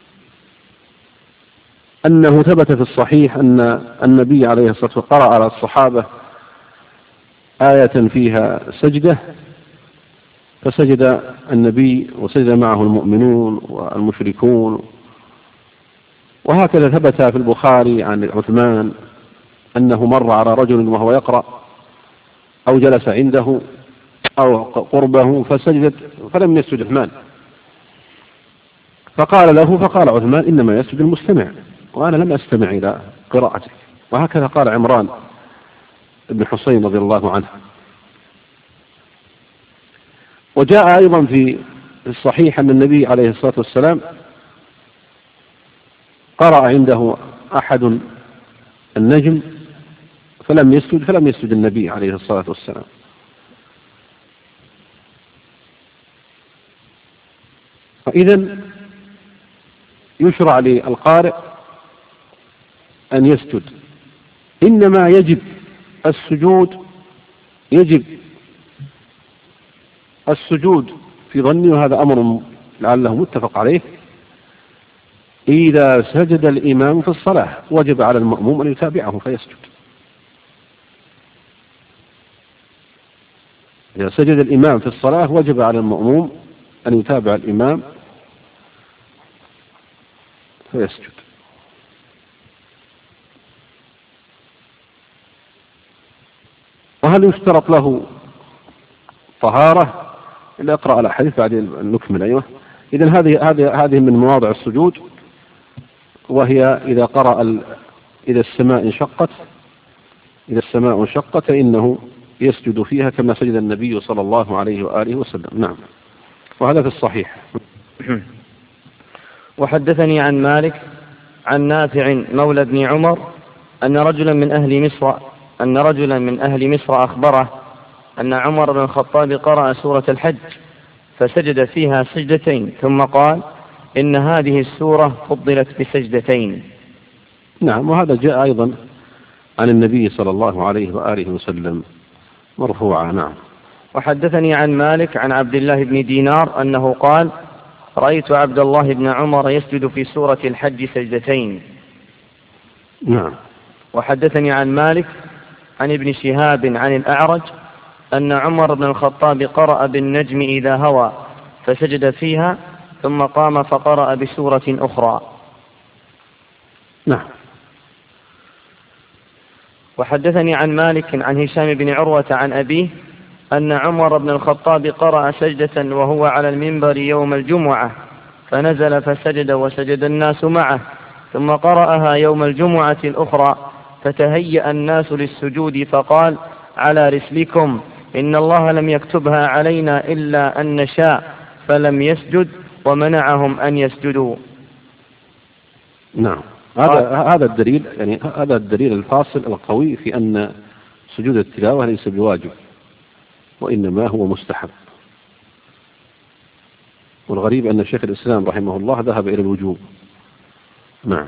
B: أنه ثبت في الصحيح أن النبي عليه الصلاة والسلام قرأ على الصحابة آية فيها سجدة، فسجد النبي وسجد معه المؤمنون والمشركون. وهكذا ثبت في البخاري عن عثمان أنه مر على رجل وهو يقرأ أو جلس عنده أو قربه فسجد فلم يسجد عثمان، فقال عثمان إنما يسجد المستمع وأنا لم أستمع إلى قراءتك. وهكذا قال عمران بن حسين رضي الله عنه. وجاء أيضا في الصحيح أن النبي عليه الصلاة والسلام قرأ عنده أحد النجم فلم يسجد النبي عليه الصلاة والسلام. فإذا يشرع للقارئ أن يسجد، إنما يجب السجود في ظني، وهذا أمر لعله متفق عليه، إذا سجد الإمام في الصلاة وجب على المأموم أن يتابعه فيسجد. إذا سجد الإمام في الصلاة وجب على المأموم أن يتابع الإمام فيسجد. وهل يشترط له طهارة؟ إلا أقرأ الحديث بعدين نكمل. أيوة. إذن هذه من مواضع السجود، وهي إذا قرأ إذا السماء انشقت فإنه يسجد فيها كما سجد النبي صلى الله عليه وآله وسلم. نعم، وهذا في الصحيح.
A: وحدثني عن مالك عن نافع مولى بن عمر أن رجلا من أهل مصر أخبره أن عمر بن الخطاب قرأ سورة الحج فسجد فيها سجدتين ثم قال إن هذه السورة فضلت بسجدتين.
B: نعم، وهذا جاء أيضا عن النبي صلى الله عليه وآله وسلم مرفوعا. نعم.
A: وحدثني عن مالك عن عبد الله بن دينار أنه قال رأيت عبد الله بن عمر يسجد في سورة الحج سجدتين.
B: نعم.
A: وحدثني عن مالك عن ابن شهاب عن الأعرج أن عمر بن الخطاب قرأ بالنجم إذا هوى فسجد فيها ثم قام فقرأ بسورة أخرى.
B: نعم.
A: وحدثني عن مالك عن هشام بن عروة عن أبيه أن عمر بن الخطاب قرأ سجدة وهو على المنبر يوم الجمعة فنزل فسجد وسجد الناس معه ثم قرأها يوم الجمعة الأخرى فتهيأ الناس للسجود فقال على رسلكم إن الله لم يكتبها علينا إلا أن نشاء فلم يسجد ومنعهم أن يسجدوا.
B: نعم، هذا الدليل، يعني هذا الدليل الفاصل القوي في أن سجود التلاوة ليس بواجب وإنما هو مستحب. والغريب أن شيخ الإسلام رحمه الله ذهب إلى الوجوب. نعم.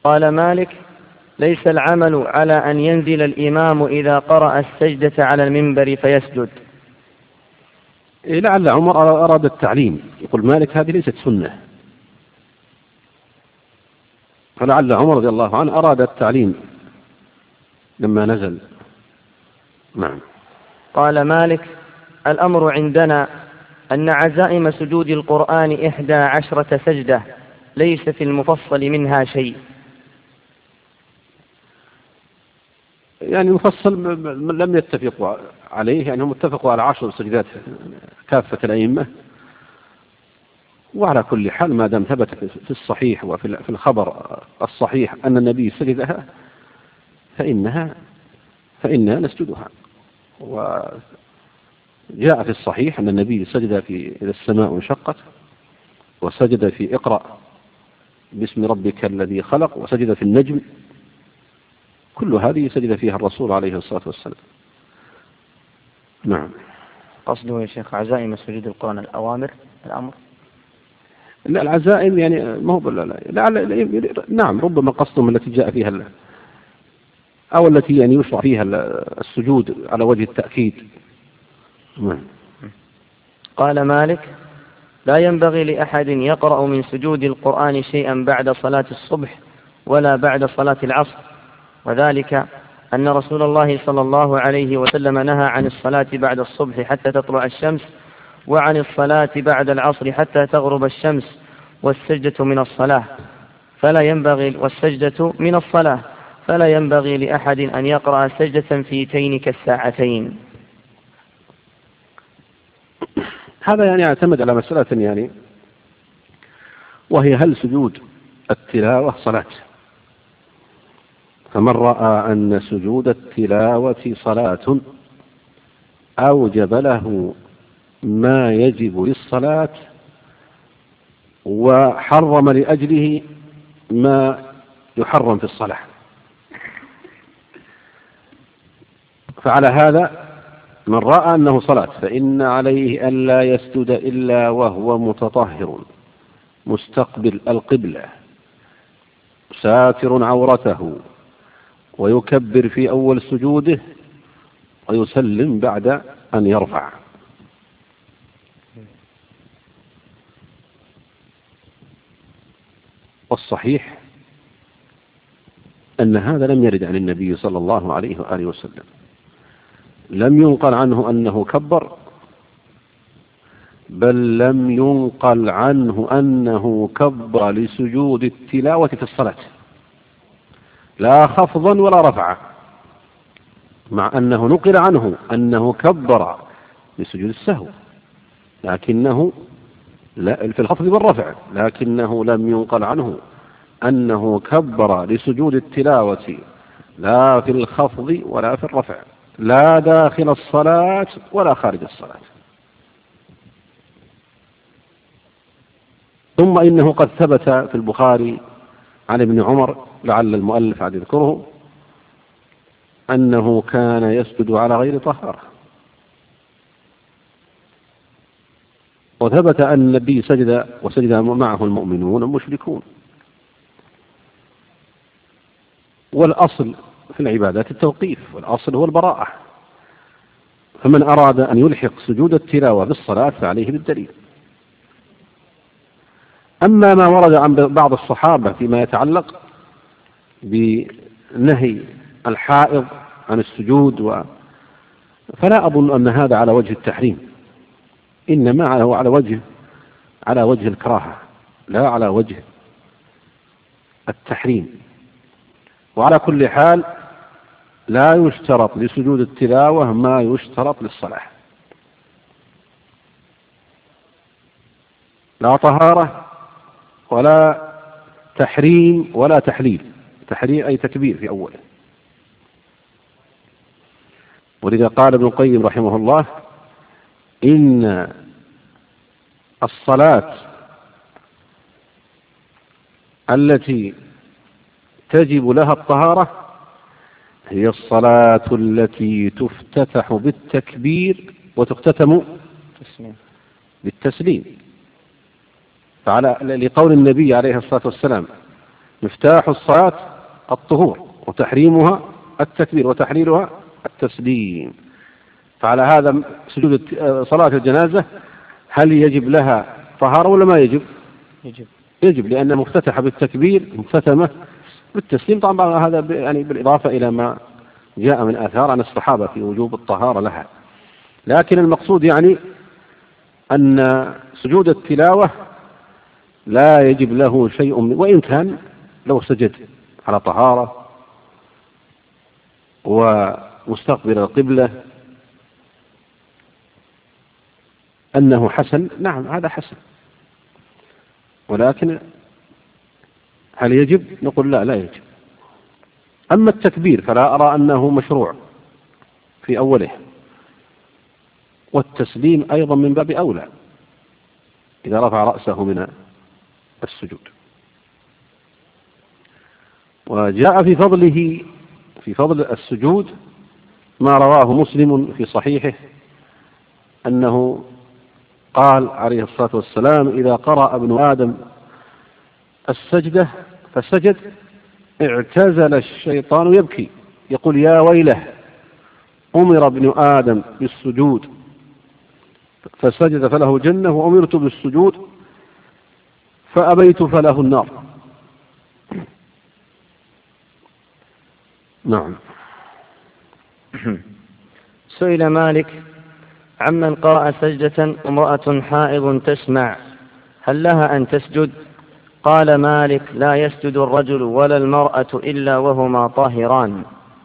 A: قال مالك: ليس العمل على أن ينزل الإمام إذا قرأ السجدة على المنبر فيسجد.
B: لعل عمر أراد التعليم، يقول مالك هذه ليست سنة، فلعل عمر رضي الله عنه أراد التعليم لما نزل. نعم.
A: قال مالك: الأمر عندنا أن عزائم سجود القرآن 11 سجدة، ليس في المفصل منها شيء.
B: يعني المفصل لم يتفقوا عليه، يعني هم اتفقوا على 10 سجدات كافة الأئمة، وعلى كل حال ما دام ثبت في الصحيح وفي الخبر الصحيح أن النبي سجدها فإننا نسجدها. وجاء في الصحيح أن النبي سجد في إذا السماء انشقت، وسجد في اقرأ باسم ربك الذي خلق، وسجد في النجم، كل هذه سجد فيها الرسول عليه الصلاة والسلام. نعم.
A: قصده يا شيخ عزائم سجود القرآن الأوامر الأمر؟
B: لا، العزائم يعني ما هو نعم، ربما قصدهم التي جاء فيها أو التي يعني يشرع فيها السجود على وجه التأكيد. نعم.
A: قال مالك: لا ينبغي لأحد يقرأ من سجود القرآن شيئا بعد صلاة الصبح ولا بعد صلاة العصر، وذلك أن رسول الله صلى الله عليه وسلم نهى عن الصلاة بعد الصبح حتى تطلع الشمس، وعن الصلاة بعد العصر حتى تغرب الشمس، والسجدة من الصلاة فلا ينبغي لأحد أن يقرأ سجدة في تين كالساعتين.
B: هذا يعني يعتمد على مسألة يعني، وهي هل سجود التلاوة صلاة؟ فمن رأى أن سجود التلاوة صلاة أوجب له ما يجب للصلاة، وحرم لأجله ما يحرم في الصلاة، فعلى هذا من رأى أنه صلاة فإن عليه أن لا يسجد إلا وهو متطهر مستقبل القبلة ساتر عورته، ويكبر في أول سجوده ويسلم بعد أن يرفع. والصحيح أن هذا لم يرد عن النبي صلى الله عليه وآله وسلم، لم ينقل عنه أنه كبر، بل لم ينقل عنه أنه كبر لسجود التلاوة في الصلاة، لا خفضا ولا رفعا، مع أنه نقل عنه أنه كبر لسجود السهو، لكنه لا في الخفض والرفع، لكنه لم ينقل عنه أنه كبر لسجود التلاوة لا في الخفض ولا في الرفع، لا داخل الصلاة ولا خارج الصلاة. ثم إنه قد ثبت في البخاري عن ابن عمر، لعل المؤلف عاد يذكره، أنه كان يسجد على غير طهارة، وثبت أن النبي سجد وسجد معه المؤمنون المشركون. والأصل في العبادات التوقيف، والأصل هو البراءة، فمن أراد أن يلحق سجود التلاوة بالصلاة فعليه بالدليل. أما ما ورد عن بعض الصحابة فيما يتعلق بنهي الحائض عن السجود فلا أظن أن هذا على وجه التحريم، إنما هو على وجه الكراهة، لا على وجه التحريم. وعلى كل حال لا يشترط لسجود التلاوة ما يشترط للصلاة، لا طهارة ولا تحريم ولا تحليل. تحريم أي تكبير في أوله. ولذا قال ابن القيم رحمه الله: إن الصلاة التي تجب لها الطهارة هي الصلاة التي تفتتح بالتكبير وتختتم بالتسليم. لقول النبي عليه الصلاة والسلام: مفتاح الصلاة الطهور، وتحريمها التكبير، وتحليلها التسليم. فعلى هذا سجود صلاة الجنازة هل يجب لها طهارة ولا ما يجب؟ يجب، لأنها مفتتحة بالتكبير مختتمة بالتسليم. طبعا هذا يعني بالإضافة إلى ما جاء من آثار عن الصحابة في وجوب الطهارة لها. لكن المقصود يعني أن سجود التلاوة لا يجب له شيء وإن كان لو سجد على طهارة ومستقبل القبلة أنه حسن، نعم هذا حسن، ولكن هل يجب؟ نقول لا يجب. أما التكبير فلا أرى أنه مشروع في أوله، والتسليم أيضا من باب أولى إذا رفع رأسه من السجود. وجاء في فضل السجود ما رواه مسلم في صحيحه أنه قال عليه الصلاة والسلام: إذا قرأ ابن آدم السجدة فسجد اعتزل الشيطان يبكي يقول: يا ويله، أمر ابن آدم بالسجود فسجد فله جنة، وأمرت بالسجود فأبيت فله النار. نعم.
A: سئل مالك عمن قرأ سجدة امرأة حائض تسمع هل لها أن تسجد؟ قال مالك: لا يسجد الرجل ولا المرأة إلا وهما طاهران.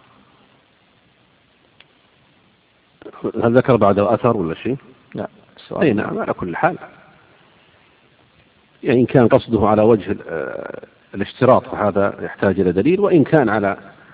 B: هل ذكر بعد الأثر ولا شيء؟
A: لا.
B: أي نعم، على كل حال يعني إن كان قصده على وجه الاشتراط فهذا يحتاج إلى دليل، وإن كان على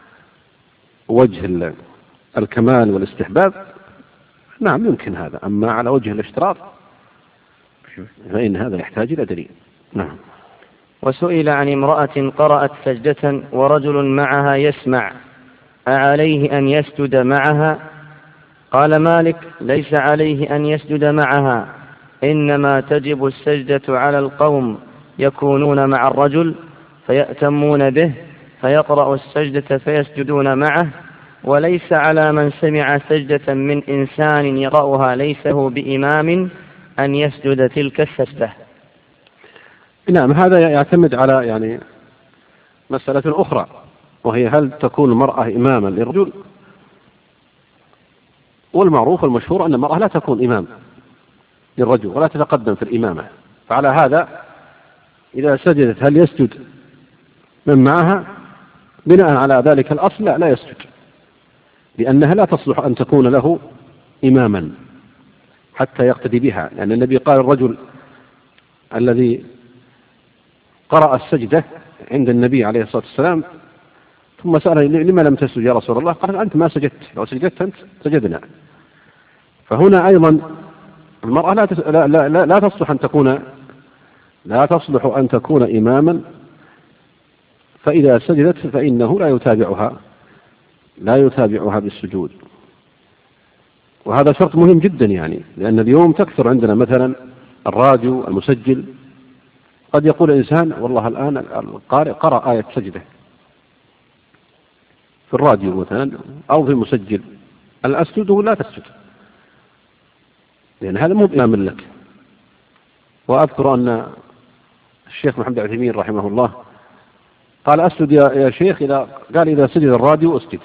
B: وجه الكمال والاستحباب نعم يمكن هذا، أما على وجه الاشتراط فإن هذا يحتاج إلى دليل. نعم.
A: وسئل عن امرأة قرأت سجدة ورجل معها يسمع أعليه أن يسجد معها؟ قال مالك: ليس عليه أن يسجد معها، إنما تجب السجدة على القوم يكونون مع الرجل فيأتمون به فيقرأ السجدة فيسجدون معه، وليس على من سمع سجدة من إنسان يقرأها ليس هو بإمام أن يسجد تلك السجدة.
B: نعم، هذا يعتمد على يعني مسألة أخرى، وهي هل تكون المرأة إماما للرجل؟ والمعروف والمشهور أن المرأة لا تكون إمام للرجل ولا تتقدم في الإمامة. فعلى هذا إذا سجدت هل يسجد من معها؟ بناء على ذلك الأصل لا يسجد، لأنها لا تصلح أن تكون له إماما حتى يقتدي بها، لأن النبي قال: الرجل الذي قرأ السجدة عند النبي عليه الصلاة والسلام ثم سأل: لما لم تسجد يا رسول الله؟ قال: أنت ما سجدت، لو سجدت أنت سجدنا. فهنا أيضا المرأة لا تصلح أن تكون إماما، فإذا سجدت فإنه لا يتابعها بالسجود. وهذا شرط مهم جدا يعني، لأن اليوم تكثر عندنا مثلا الراديو المسجل، قد يقول الإنسان: والله الآن القارئ قرأ آية سجدة في الراديو مثلا أو في المسجل، الأسجد لا تسجد، لأن هذا مو بإمام لك. وأذكر أن الشيخ محمد عثيمين رحمه الله قال: أسجد يا شيخ، إذا سجد الراديو أسجد.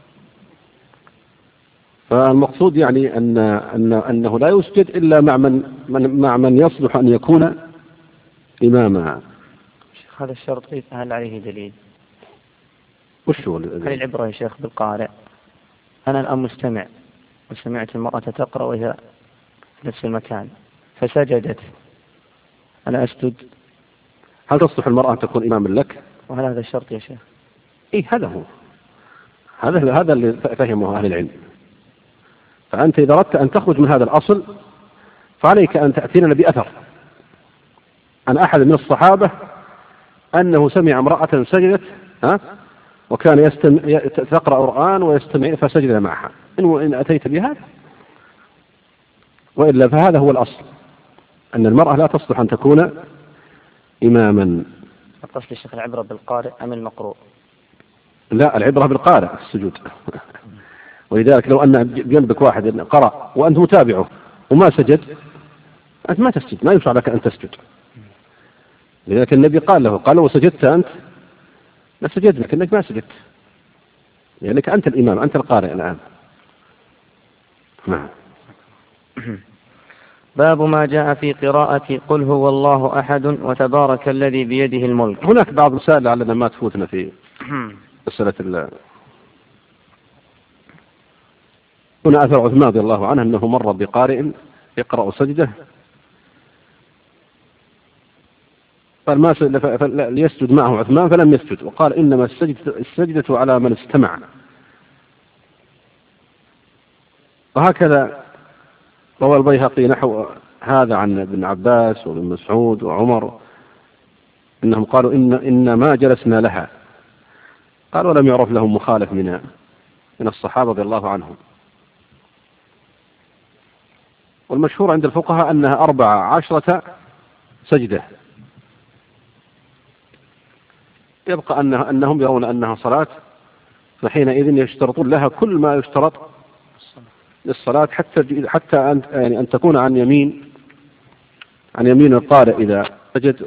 B: فالمقصود يعني أنه لا يسجد إلا مع من يصلح أن يكون إماما.
A: شيخ هذا الشرط هل عليه دليل؟
B: وش هو؟
A: هل العبرة يا شيخ بالقارئ؟ أنا الآن مستمع وسمعت المرأة تقرأ وهي في نفس المكان فسجدت، أنا أسجد؟
B: هل تصلح المرأة أن تكون إماما لك؟
A: وهل هذا الشرط يا شيخ؟
B: هذا هو، هذا اللي فهمه أهل العلم. فأنت إذا أردت أن تخرج من هذا الأصل فعليك أن تأتينا بأثر عن أحد من الصحابة أنه سمع امرأة سجدت وكان تقرأ القرآن ويستمع فسجد معها. إن أتيت بهذا، وإلا فهذا هو الأصل، أن المرأة لا تصلح أن تكون إماما.
A: قصدي شيخ العبرة بالقارئ أم المقروء؟
B: لا، العبرة بالقارئ في السجود. ولذلك لو أن جنبك واحد قرأ وأنت متابعه وما سجد، أنت ما تسجد، ما يشرع لك أن تسجد. لذلك النبي قال له، قال لو سجدت أنت لسجد، لكنك ما سجدت، لأنك أنت الإمام، أنت القارئ الآن. نعم.
A: باب ما جاء في قراءة قل هو الله أحد وتبارك الذي بيده الملك.
B: هناك بعض مسائل لعلنا ما تفوتنا في مسألة هنا أثر عثمان رضي الله عنه أنه مر بقارئ يقرأ سجدة قال ليسجد معه عثمان فلم يسجد، وقال إنما السجدة على من استمع. وهكذا روى البيهقي نحو هذا عن ابن عباس وابن مسعود وعمر إنهم قالوا إن ما جلسنا لها، قال ولم يعرف لهم مخالف من الصحابة رضي الله عنهم. والمشهور عند الفقهاء أنها 14 سجدة، يبقى أنهم يرون أنها صلاة، فحينئذ يشترطون لها كل ما يشترط للصلاة، حتى أن تكون عن يمين القارئ إذا سجد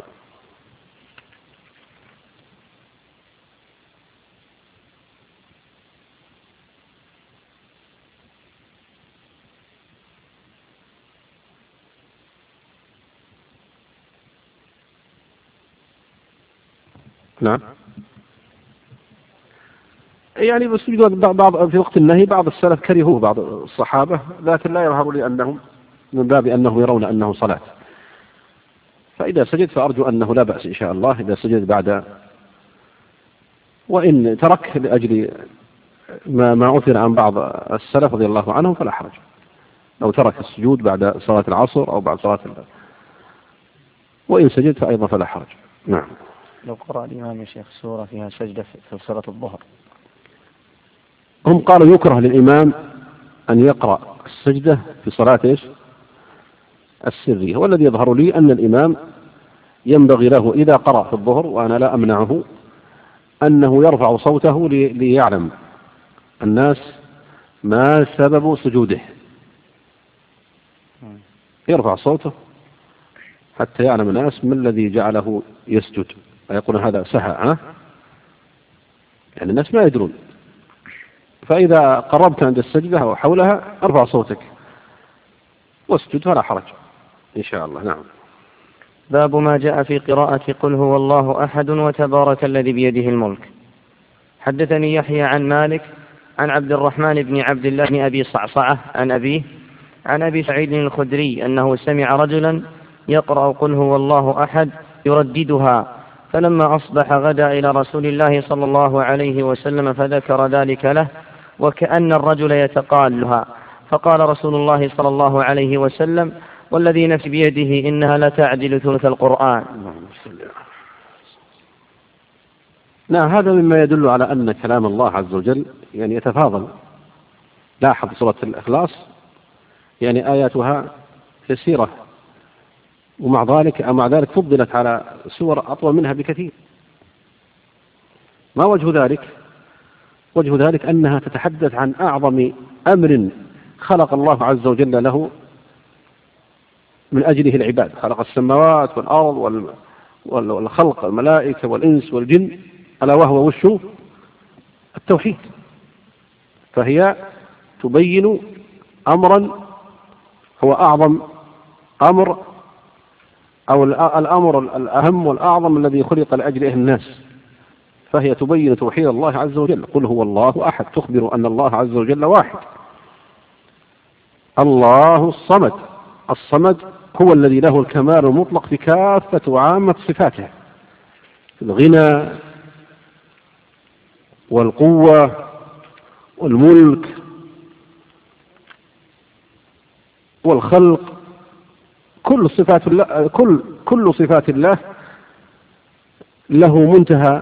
B: نعم. يعني بس بعض في وقت النهي بعض السلف كرهوه بعض الصحابة، لكن لا يظهر لي أنهم من باب أنهم يرون أنه صلاة. فإذا سجد فأرجو أنه لا بأس إن شاء الله إذا سجد بعد، وإن ترك لأجل ما أثر عن بعض السلف رضي الله عنهم فلا حرج، لو ترك السجود بعد صلاة العصر أو بعد صلاة الله، وإن سجد فأيضا فلا حرج. نعم.
A: لو قرأ الإمام يا شيخ سورة فيها سجدة في صلاة الظهر،
B: هم قالوا يكره للإمام أن يقرأ السجدة في صلاة السرية، والذي يظهر لي أن الإمام ينبغي له إذا قرأ في الظهر، وأنا لا أمنعه، أنه يرفع صوته ليعلم الناس ما سبب سجوده، يرفع صوته حتى يعلم الناس ما الذي جعله يسجد، ويقول هذا سهى، يعني الناس ما يدرون. فإذا قربت عند السجدة أو حولها ارفع صوتك واسجد فلا حرج إن شاء الله. نعم.
A: باب ما جاء في قراءة قل هو الله أحد وتبارك الذي بيده الملك. حدثني يحيى عن مالك عن عبد الرحمن بن عبد الله بن أبي صعصعة عن أبيه عن أبي سعيد الخدري أنه سمع رجلا يقرأ قل هو الله أحد يرددها، فلما أصبح غدا إلى رسول الله صلى الله عليه وسلم فذكر ذلك له، وكأن الرجل يتقالها، فقال رسول الله صلى الله عليه وسلم والذي نفسي بيده إنها لتعدل ثلث القرآن.
B: نعم. هذا مما يدل على أن كلام الله عز وجل يعني يتفاضل. لاحظ سورة الإخلاص يعني آياتها كثيرة، ومع ذلك فضلت على سور أطول منها بكثير. ما وجه ذلك؟ وجه ذلك أنها تتحدث عن أعظم أمر خلق الله عز وجل له من أجله العباد، خلق السماوات والأرض والخلق الملائكة والإنس والجن، ألا وهو وشو؟ التوحيد. فهي تبين أمرا هو أعظم أمر، أو الأمر الأهم والأعظم الذي خلق لأجله الناس، فهي تبين توحيد الله عز وجل. قل هو الله أحد، تخبر أن الله عز وجل واحد. الله الصمد، الصمد هو الذي له الكمال المطلق في كافة وعامة صفاته، في الغنى والقوة والملك والخلق، كل صفات الله، كل صفات الله له منتهى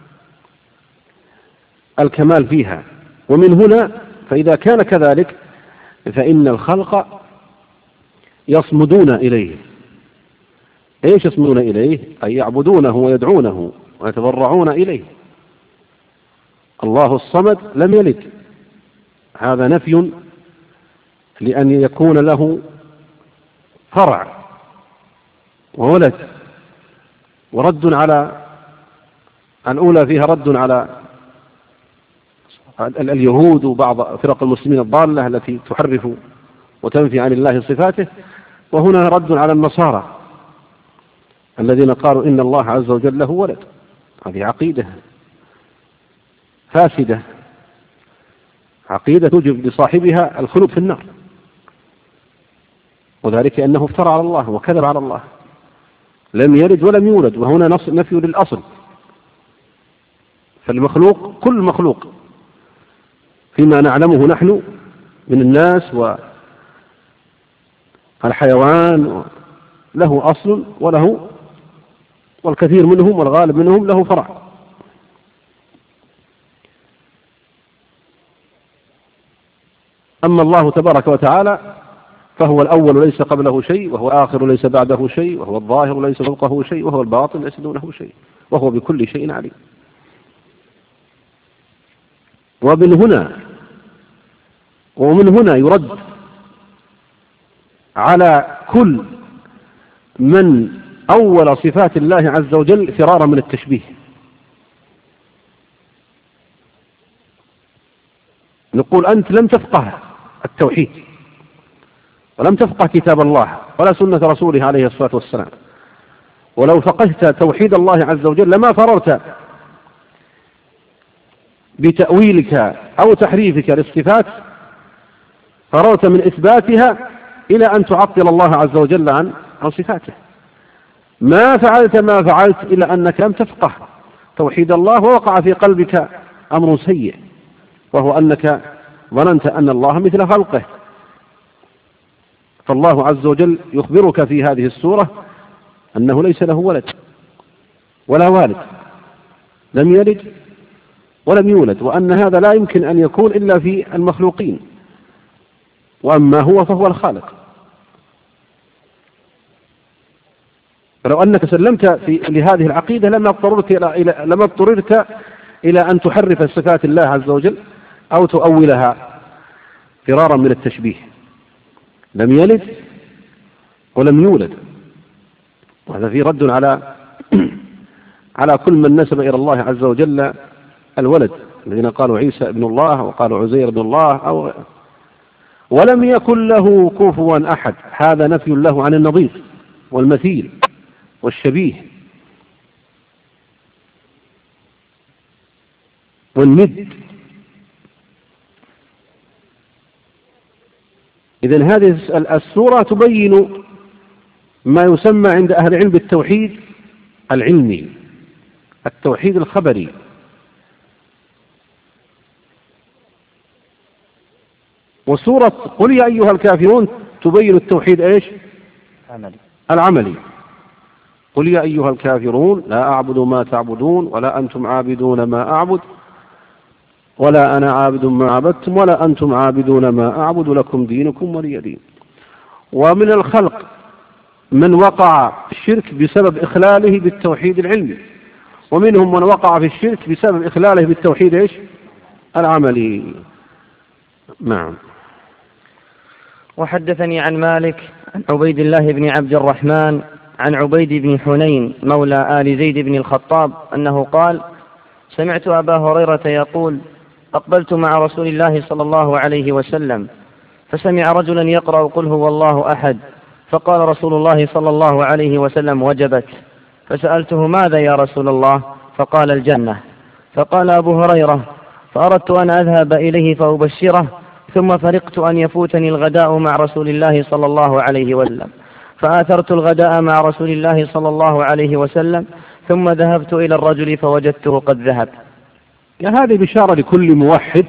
B: الكمال فيها. ومن هنا فإذا كان كذلك فإن الخلق يصمدون إليه، إيش يصمدون إليه؟ أي يعبدونه ويدعونه ويتضرعون إليه. الله الصمد لم يلد، هذا نفي لأن يكون له فرع وولد، ورد على الأولى فيها رد على اليهود وبعض فرق المسلمين الضالة التي تحرف وتنفي عن الله صفاته، وهنا رد على النصارى الذين قالوا إن الله عز وجل له ولد. هذه عقيدة فاسدة، عقيدة توجب لصاحبها الخلود في النار، وذلك أنه افترى على الله وكذب على الله. لم يلد ولم يولد، وهنا نفي للأصل. فالمخلوق كل مخلوق فيما نعلمه نحن من الناس والحيوان له أصل وله، والكثير منهم والغالب منهم له فرع. أما الله تبارك وتعالى فهو الأول ليس قبله شيء، وهو الآخر ليس بعده شيء، وهو الظاهر ليس فوقه شيء، وهو الباطن ليس دونه شيء، وهو بكل شيء عليم. ومن هنا يرد على كل من أول صفات الله عز وجل فرارا من التشبيه. نقول أنت لم تفقه التوحيد، ولم تفقه كتاب الله ولا سنة رسوله عليه الصلاة والسلام. ولو فقهت توحيد الله عز وجل لما فررت بتأويلك أو تحريفك للصفات، فررت من إثباتها إلى أن تعطل الله عز وجل عن صفاته. ما فعلت ما فعلت إلا أنك لم تفقه توحيد الله، ووقع في قلبك أمر سيء، وهو أنك ظننت أن الله مثل خلقه. فالله عز وجل يخبرك في هذه السورة أنه ليس له ولد ولا والد، لم يلد ولم يولد، وأن هذا لا يمكن أن يكون إلا في المخلوقين، وأما هو فهو الخالق. فلو أنك سلمت لهذه العقيدة لما اضطررت إلى أن تحرف صفات الله عز وجل أو تؤولها فرارا من التشبيه. لم يلد ولم يولد، وهذا فيه رد على كل من نسب إلى الله عز وجل الولد، الذين قالوا عيسى ابن الله وقالوا عزير ابن الله ولم يكن له كفوا أحد. هذا نفي له عن النظير والمثيل والشبيه والند. إذن هذه السورة تبين ما يسمى عند أهل العلم بالتوحيد العلمي، التوحيد الخبري. وسورة قل يا أيها الكافرون تبين التوحيد إيش؟ العملي. قل يا أيها الكافرون لا أعبد ما تعبدون ولا أنتم عابدون ما أعبد ولا أنا عابد ما عبدتم ولا أنتم عابدون ما أعبد لكم دينكم ولي دين. ومن الخلق من وقع في الشرك بسبب إخلاله بالتوحيد العلمي، ومنهم من وقع في الشرك بسبب إخلاله بالتوحيد إيش؟ العملي. نعم.
A: وحدثني عن مالك عن عبيد الله بن عبد الرحمن عن عبيد بن حنين مولى آل زيد بن الخطاب أنه قال: سمعت أبا هريرة يقول: أقبلت مع رسول الله صلى الله عليه وسلم فسمع رجلا يقرأ قل هو الله أحد، فقال رسول الله صلى الله عليه وسلم: وجبت. فسألته: ماذا يا رسول الله؟ فقال: الجنة. فقال أبو هريرة: فأردت أن أذهب إليه فأبشره، ثم فرقت أن يفوتني الغداء مع رسول الله صلى الله عليه وسلم، فآثرت الغداء مع رسول الله صلى الله عليه وسلم، ثم ذهبت إلى الرجل فوجدته قد ذهب.
B: هذه بشارة لكل موحد،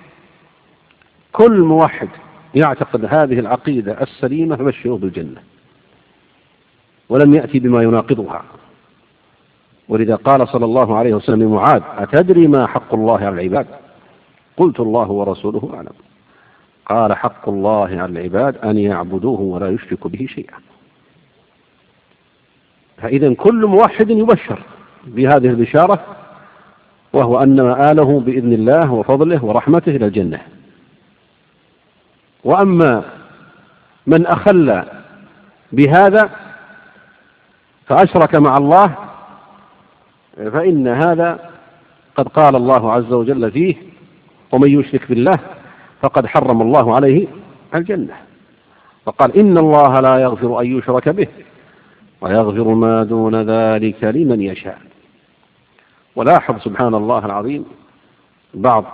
B: كل موحد يعتقد هذه العقيدة السليمة فبشره بالجنة، ولم يأتي بما يناقضها. ولذا قال صلى الله عليه وسلم لمعاذ: أتدري ما حق الله على العباد؟ قلت: الله ورسوله أعلم. قال: حق الله على العباد أن يعبدوه ولا يشركوا به شيئا. فإذا كل موحد يبشر بهذه البشارة، وهو أن مآله بإذن الله وفضله ورحمته إلى الجنة. وأما من أخل بهذا فأشرك مع الله فإن هذا قد قال الله عز وجل فيه: ومن يشرك بالله فقد حرم الله عليه الجنة. فقال: إن الله لا يغفر أن يشرك به ويغفر ما دون ذلك لمن يشاء. ولاحظ سبحان الله العظيم بعض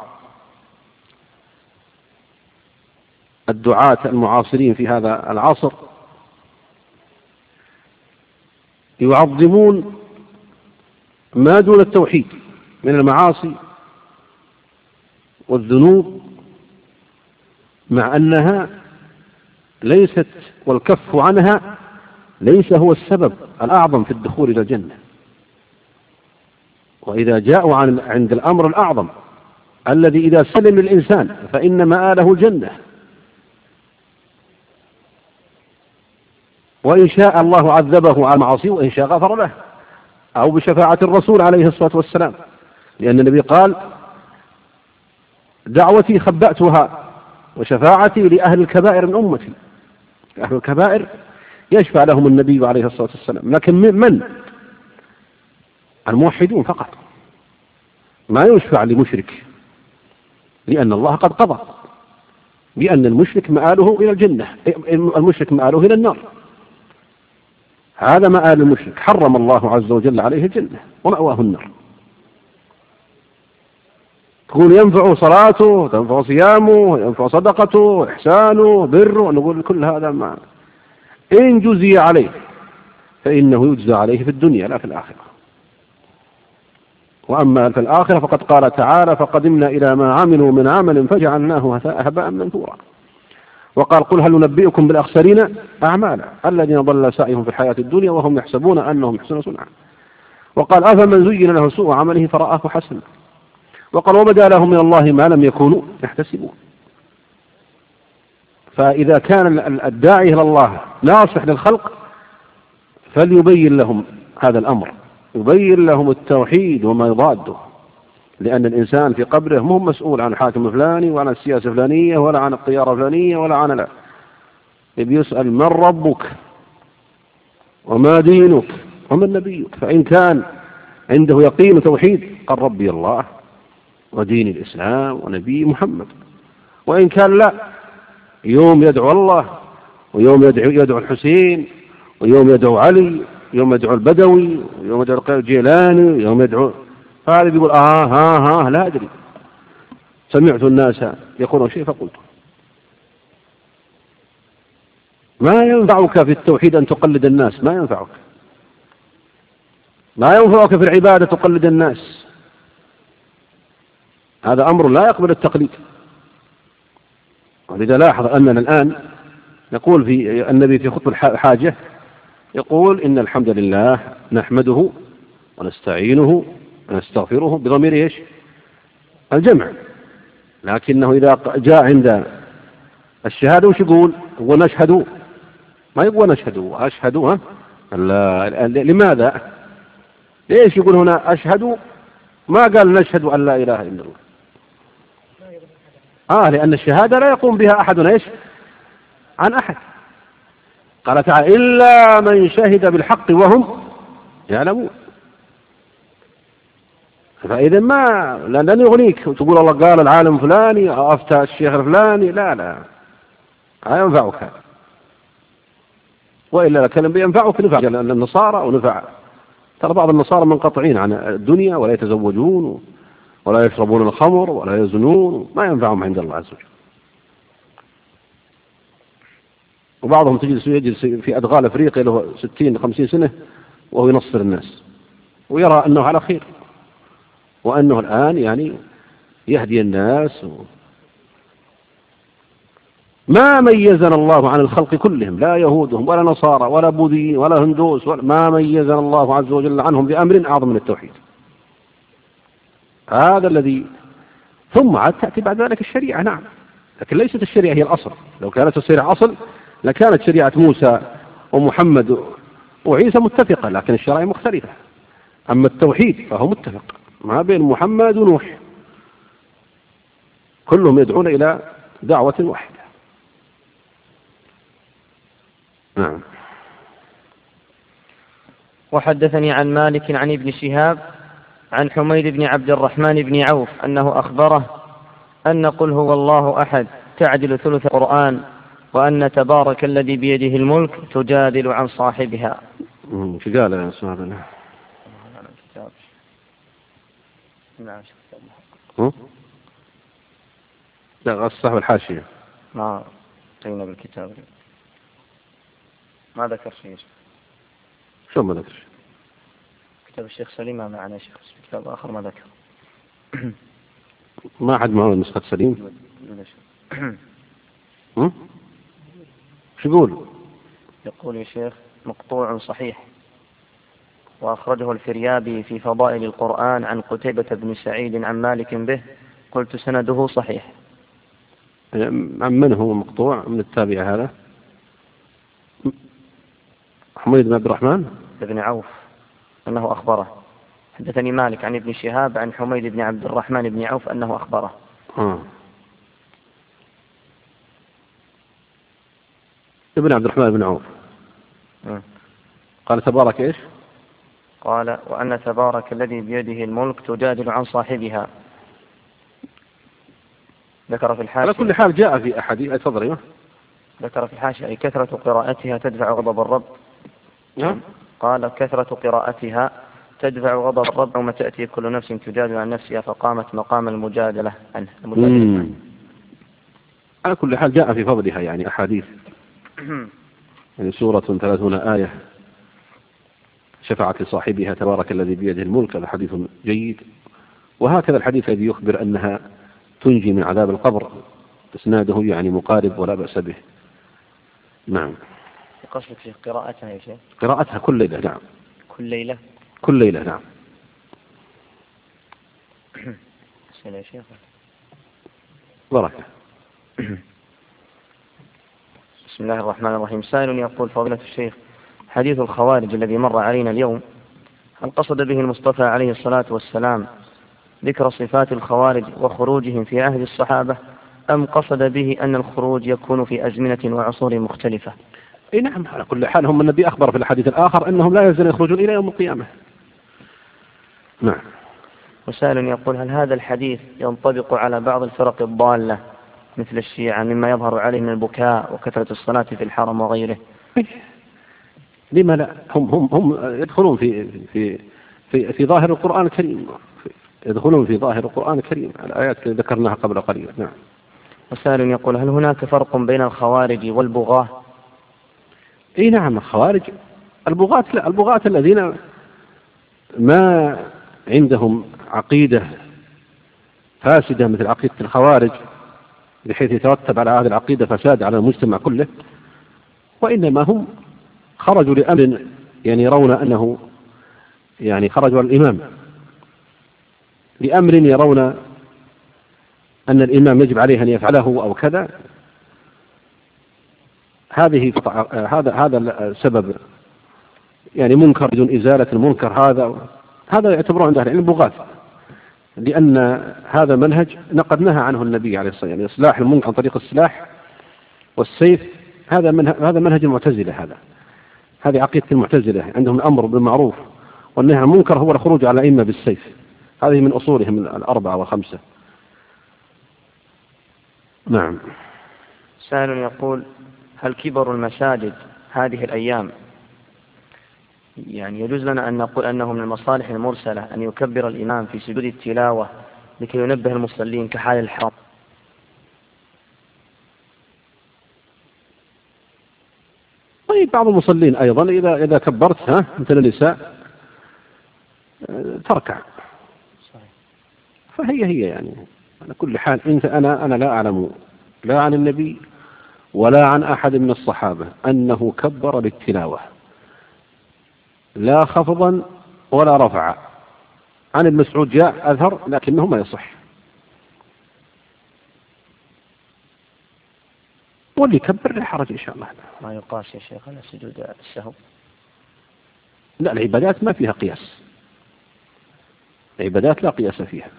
B: الدعاة المعاصرين في هذا العصر يعظمون ما دون التوحيد من المعاصي والذنوب، مع أنها ليست، والكف عنها ليس هو السبب الأعظم في الدخول إلى الجنة. وإذا جاءوا عند الأمر الأعظم الذي إذا سلم الإنسان فإن مآله الجنة، وإن شاء الله عذبه على معاصيه وإن شاء غفر له، أو بشفاعة الرسول عليه الصلاة والسلام، لأن النبي قال: دعوتي خبأتها وشفاعتي لأهل الكبائر من أمتي. أهل الكبائر يشفع لهم النبي عليه الصلاة والسلام، لكن من؟ الموحدون فقط، ما يشفع لمشرك، لأن الله قد قضى بأن المشرك مآله إلى الجنة، المشرك مآله إلى النار. هذا مآل المشرك، حرم الله عز وجل عليه الجنة ومأواه النار. تقول ينفع صلاته، تنفع صيامه، ينفع صدقته، إحسانه، بره، نقول كل هذا ما إن جزي عليه فإنه يجزى عليه في الدنيا لا في الآخرة. وأما في الآخرة فقد قال تعالى: فقدمنا إلى ما عملوا من عمل فجعلناه هباء منثورا. وقال: قل هل ننبئكم بالأخسرين أعمالا الذين ضل سعيهم في الحياة الدنيا وهم يحسبون أنهم يحسنون صنعا. وقال: أفمن زين له سوء عمله فرآه حسنا. وقال: وبدا لهم من الله ما لم يكونوا يحتسبون. فإذا كان الداعي إلى الله ناصح للخلق فليبين لهم هذا الأمر، يبين لهم التوحيد وما يضاده، لأن الإنسان في قبره مو مسؤول عن حاكم فلاني وعن السياسة الفلانية ولا عن الطيارة الفلانية ولا عن لا، يسأل: من ربك وما دينك ومن نبيك. فإن كان عنده يقين وتوحيد قال: ربي الله ودين الإسلام ونبي محمد. وإن كان لا، يوم يدعو الله، ويوم يدعو الحسين، ويوم يدعو علي، يوم يدعو البدوي، ويوم يدعو الجيلاني، ويوم يدعو، فهذا بيقول لا أدري، سمعت الناس يقولون شيء فقلت. ما ينفعك في التوحيد أن تقلد الناس، ما ينفعك في العبادة تقلد الناس، هذا أمر لا يقبل التقليد. ولذا لاحظ أننا الآن نقول في النبي في خطبة الحاجة يقول: إن الحمد لله نحمده ونستعينه ونستغفره، بضمير إيش؟ الجمع. لكنه إذا جاء عند الشهادة وش يقول؟ ونشهد، ما يقول نشهد، أشهد. لماذا؟ ليش يقول هنا أشهد؟ ما قال نشهد أن لا إله إلا الله. لأن الشهادة لا يقوم بها أحد إيش؟ عن أحد. قال تعالى: إلا من شهد بالحق وهم يعلمون. فإذا ما لن يغنيك تقول الله قال العالم فلاني أو أفتى الشيخ الفلاني، لا ينفعك هذا. وإلا لكلم بينفعك نفع النصارى ونفع. ترى بعض النصارى منقطعين عن الدنيا ولا يتزوجون ولا يشربون الخمر ولا يزنون، ما ينفعهم عند الله عز وجل. وبعضهم يجلس في أدغال أفريقيا له 60-50 سنة وهو ينصر الناس ويرى أنه على خير، وأنه الآن يعني يهدي الناس. ما ميزنا الله عن الخلق كلهم، لا يهودهم ولا نصارى ولا بوذيين ولا هندوس، ما ميزنا الله عز وجل عنهم بأمر أعظم من التوحيد. هذا الذي ثم عاد تأتي بعد ذلك الشريعة، نعم، لكن ليست الشريعة هي الأصل. لو كانت الشريعة أصل لكانت شريعة موسى ومحمد وعيسى متفقة، لكن الشرائع مختلفة. أما التوحيد فهو متفق ما بين محمد ونوح، كلهم يدعون إلى دعوة واحدة. نعم.
A: وحدثني عن مالك عن ابن شهاب عن حميد بن عبد الرحمن بن عوف أنه أخبره أن قل هو الله أحد تعدل ثلث القرآن، وأن تبارك الذي بيده الملك تجادل عن صاحبها.
B: شو قال يا سبحان الله؟ لا، صاحب الحاشية
A: ما قينا بالكتاب ما ذكر شيء.
B: شو ما ذكر؟
A: كتاب الشيخ سليم ما معنا شيخ، كتاب آخر ما ذكر.
B: ما أحد معه نسخة سليم؟ شو يقول؟
A: يقول يا شيخ مقطوع صحيح، وأخرجه الفريابي في فضائل القرآن عن قتيبة بن سعيد عن مالك به، قلت سنده صحيح.
B: من هو مقطوع من التابع هذا؟ حميد بن عبد الرحمن
A: بن عوف أنه أخبره. حدثني مالك عن ابن شهاب عن حميد بن عبد الرحمن بن عوف أنه أخبره.
B: ابن عبد الرحمن بن عوف قال تبارك إيش؟
A: قال وأن تبارك الذي بيده الملك تجادل عن صاحبها. ذكر في الحاشية
B: على كل حال جاء في أحاديث. تفضل.
A: ذكر في الحاشية أي كثرة قراءتها تدفع غضب الرب. قال كثرة قراءتها تدفع غضب الرب يوم تأتي كل نفس تجادل عن نفسها، فقامت مقام المجادلة عنه.
B: على كل حال جاء في فضلها يعني أحاديث. يعني سورة 30 آية شفعت لصاحبها تبارك الذي بيده الملك، هذا حديث جيد. وهكذا الحديث الذي يخبر أنها تنجي من عذاب القبر، إسناده يعني مقارب ولا بأس به. نعم.
A: قصدك في قراءتها يا شيخ؟
B: قراءتها كل ليلة. نعم.
A: كل ليلة.
B: كل ليلة. نعم.
A: يا شيخ
B: بركة.
A: بسم الله الرحمن الرحيم. سائل يقول فضيلة الشيخ، حديث الخوارج الذي مر علينا اليوم هل قصد به المصطفى عليه الصلاة والسلام ذكر صفات الخوارج وخروجهم في عهد الصحابة، أم قصد به أن الخروج يكون في أزمنة وعصور مختلفة؟
B: اي نعم. على كل حال هم النبي أخبر في الحديث الآخر أنهم لا يزالون يخرجون إلى يوم القيامة. نعم.
A: وسائل يقول هل هذا الحديث ينطبق على بعض الفرق الضالة مثل الشيعة مما يظهر عليه من البكاء وكثرة الصلاة في الحرم وغيره؟
B: لما لا؟ هم يدخلون في ظاهر القرآن الكريم، يدخلون في ظاهر القرآن الكريم، الآيات التي ذكرناها قبل قليل. نعم.
A: وسائل يقول هل هناك فرق بين الخوارج والبغاة؟
B: اي نعم. الخوارج البغاة، لا، البغاة الذين ما عندهم عقيدة فاسدة مثل عقيدة الخوارج بحيث يترتب على هذه العقيدة فساد على المجتمع كله، وإنما هم خرجوا لأمر يعني يرون أنه يعني خرجوا على الإمام لأمر يرون أن الإمام يجب عليه أن يفعله أو كذا. هذا السبب يعني منكر بدون إزالة المنكر. هذا يعتبرون عند أهل العلم بغاة، لأن هذا منهج نقدناها عنه النبي عليه الصلاة والسلام، يعني إصلاح المنكر عن طريق السلاح والسيف. هذا منهج المعتزلة. هذه عقيدة المعتزلة، عندهم الأمر بالمعروف والنهي عن المنكر هو الخروج على الأئمة بالسيف. هذه من أصولهم 4 و5. نعم.
A: سائل يقول هل كبر المساجد هذه الأيام يعني يجوز لنا أن نقول أنه من المصالح المرسلة أن يكبر الإمام في سجود التلاوة لكي ينبه المصلين كحال الحرام؟
B: طيب بعض المصلين أيضا إذا كبرت مثل النساء تركع، فهي يعني على كل حال. أنا لا أعلم لا عن النبي ولا عن أحد من الصحابة أنه كبر للتلاوة لا خفضا ولا رفعا. عن ابن مسعود جاء أظهر لكنه ما يصح. واللي يكبر لا حرج إن شاء الله.
A: ما يقاس يا شيخ على سجود السهو؟
B: لا، العبادات ما فيها قياس، العبادات لا قياس فيها.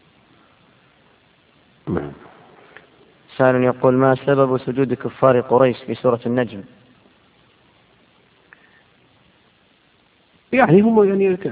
A: سائل يقول: ما سبب سجود كفار قريش في سورة النجم؟
B: يعني هم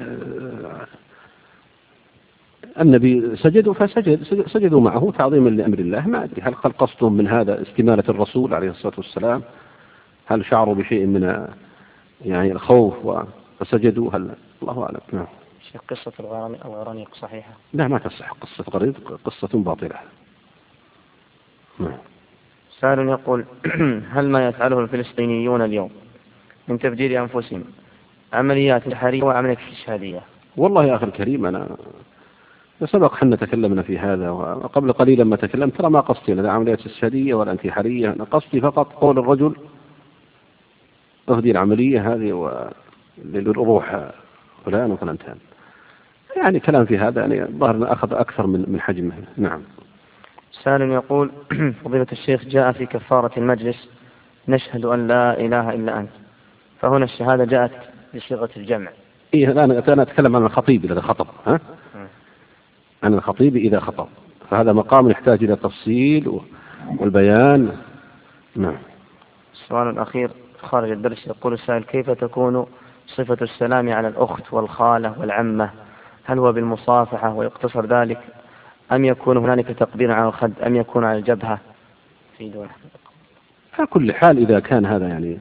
B: النبي سجدوا سجدوا معه تعظيما لأمر الله. ما أدري هل قصدهم من هذا استمالة الرسول عليه الصلاة والسلام، هل شعروا بشيء من الخوف فسجدوا، هل الله أعلم. نعم.
A: قصة الغرانيق صحيحة؟
B: لا، ما تصح قصة الغرانيق، قصة باطلة. نعم.
A: سائل يقول: هل ما يفعله الفلسطينيون اليوم من تفجير أنفسهم عمليات انتحارية وعمليات استشهادية؟
B: والله يا أخي الكريم، أنا سبق حنا تكلمنا في هذا، وقبل قليل لما تكلمت ترى ما قصدي لا عمليات استشهادية ولا انتحارية، أنا قصدي فقط قول الرجل أهدي العملية هذه للروح فلان وفلان، يعني كلام في هذا ظهرنا أخذ أكثر من حجمه. نعم.
A: سائل يقول: فضيلة الشيخ، جاء في كفارة المجلس: نشهد أن لا إله إلا أنت، فهنا الشهادة جاءت بصيغة الجمع.
B: إيه، أنا أتكلم عن الخطيب إذا خطب، عن الخطيب إذا خطب، فهذا مقام يحتاج إلى تفصيل والبيان. نعم.
A: السؤال الأخير خارج الدرس، يقول السائل: كيف تكون صفة السلام على الأخت والخالة والعمة؟ هل هو بالمصافحة ويقتصر ذلك، أم يكون هنالك تقبيل على الخد، أم يكون على الجبهة في دون؟
B: على كل حال إذا كان هذا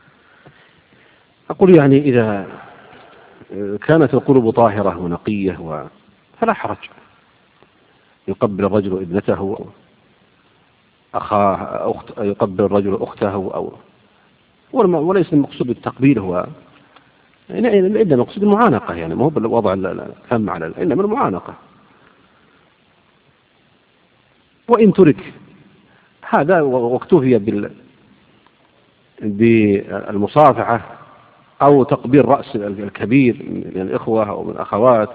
B: أقول إذا كانت القلوب طاهرة ونقية فلا حرج، يقبل الرجل ابنته أخاه، يقبل الرجل أخته، وليس المقصود بالتقبيل هو إنما المقصود المعانقة، ما هو بالوضع الفم على إنما المعانقة. وإن ترك هذا واكتفي بالمصافحة أو تقبيل رأس الكبير من الإخوة أو من الأخوات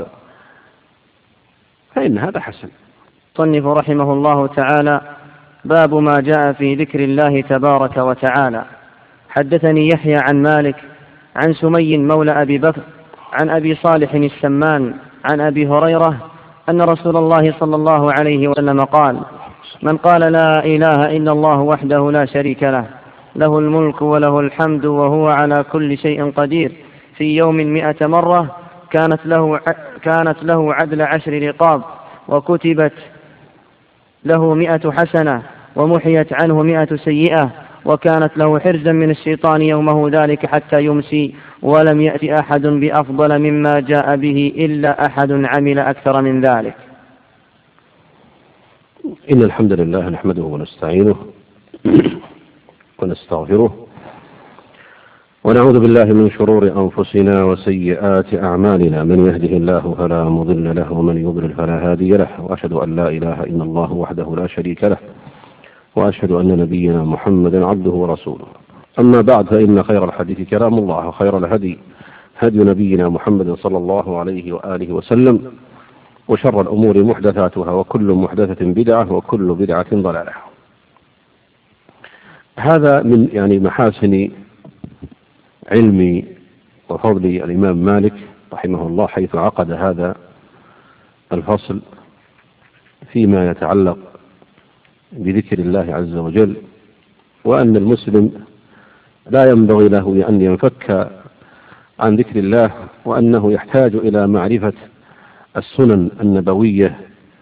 B: فإن هذا حسن.
A: صنف رحمه الله تعالى: باب ما جاء في ذكر الله تبارك وتعالى. حدثني يحيى عن مالك عن سمي مولى أبي بكر عن أبي صالح السمان عن أبي هريرة أن رسول الله صلى الله عليه وسلم قال: من قال لا إله إلا الله وحده لا شريك له، له الملك وله الحمد وهو على كل شيء قدير، في يوم 100 مرة، كانت له عدل 10 رقاب، وكتبت له 100 حسنة، ومحيت عنه 100 سيئة، وكانت له حرزا من الشيطان يومه ذلك حتى يمسي، ولم يأتي أحد بأفضل مما جاء به إلا أحد عمل أكثر من ذلك.
B: إن الحمد لله نحمده ونستعينه ونستغفره، ونعوذ بالله من شرور أنفسنا وسيئات أعمالنا، من يهده الله فلا مضل له ومن يضلل فلا هادي له، وأشهد أن لا إله إلا الله وحده لا شريك له، وأشهد أن نبينا محمدا عبده ورسوله. أما بعد، فإن خير الحديث كلام الله، وخير الهدي هدي نبينا محمد صلى الله عليه وآله وسلم، وشر الأمور محدثاتها، وكل محدثة بدعة، وكل بدعة ضلالة. هذا من محاسن علم وفضل الإمام مالك رحمه الله، حيث عقد هذا الفصل فيما يتعلق بذكر الله عز وجل، وأن المسلم لا ينبغي له أن ينفك عن ذكر الله، وأنه يحتاج إلى معرفة السنن النبوية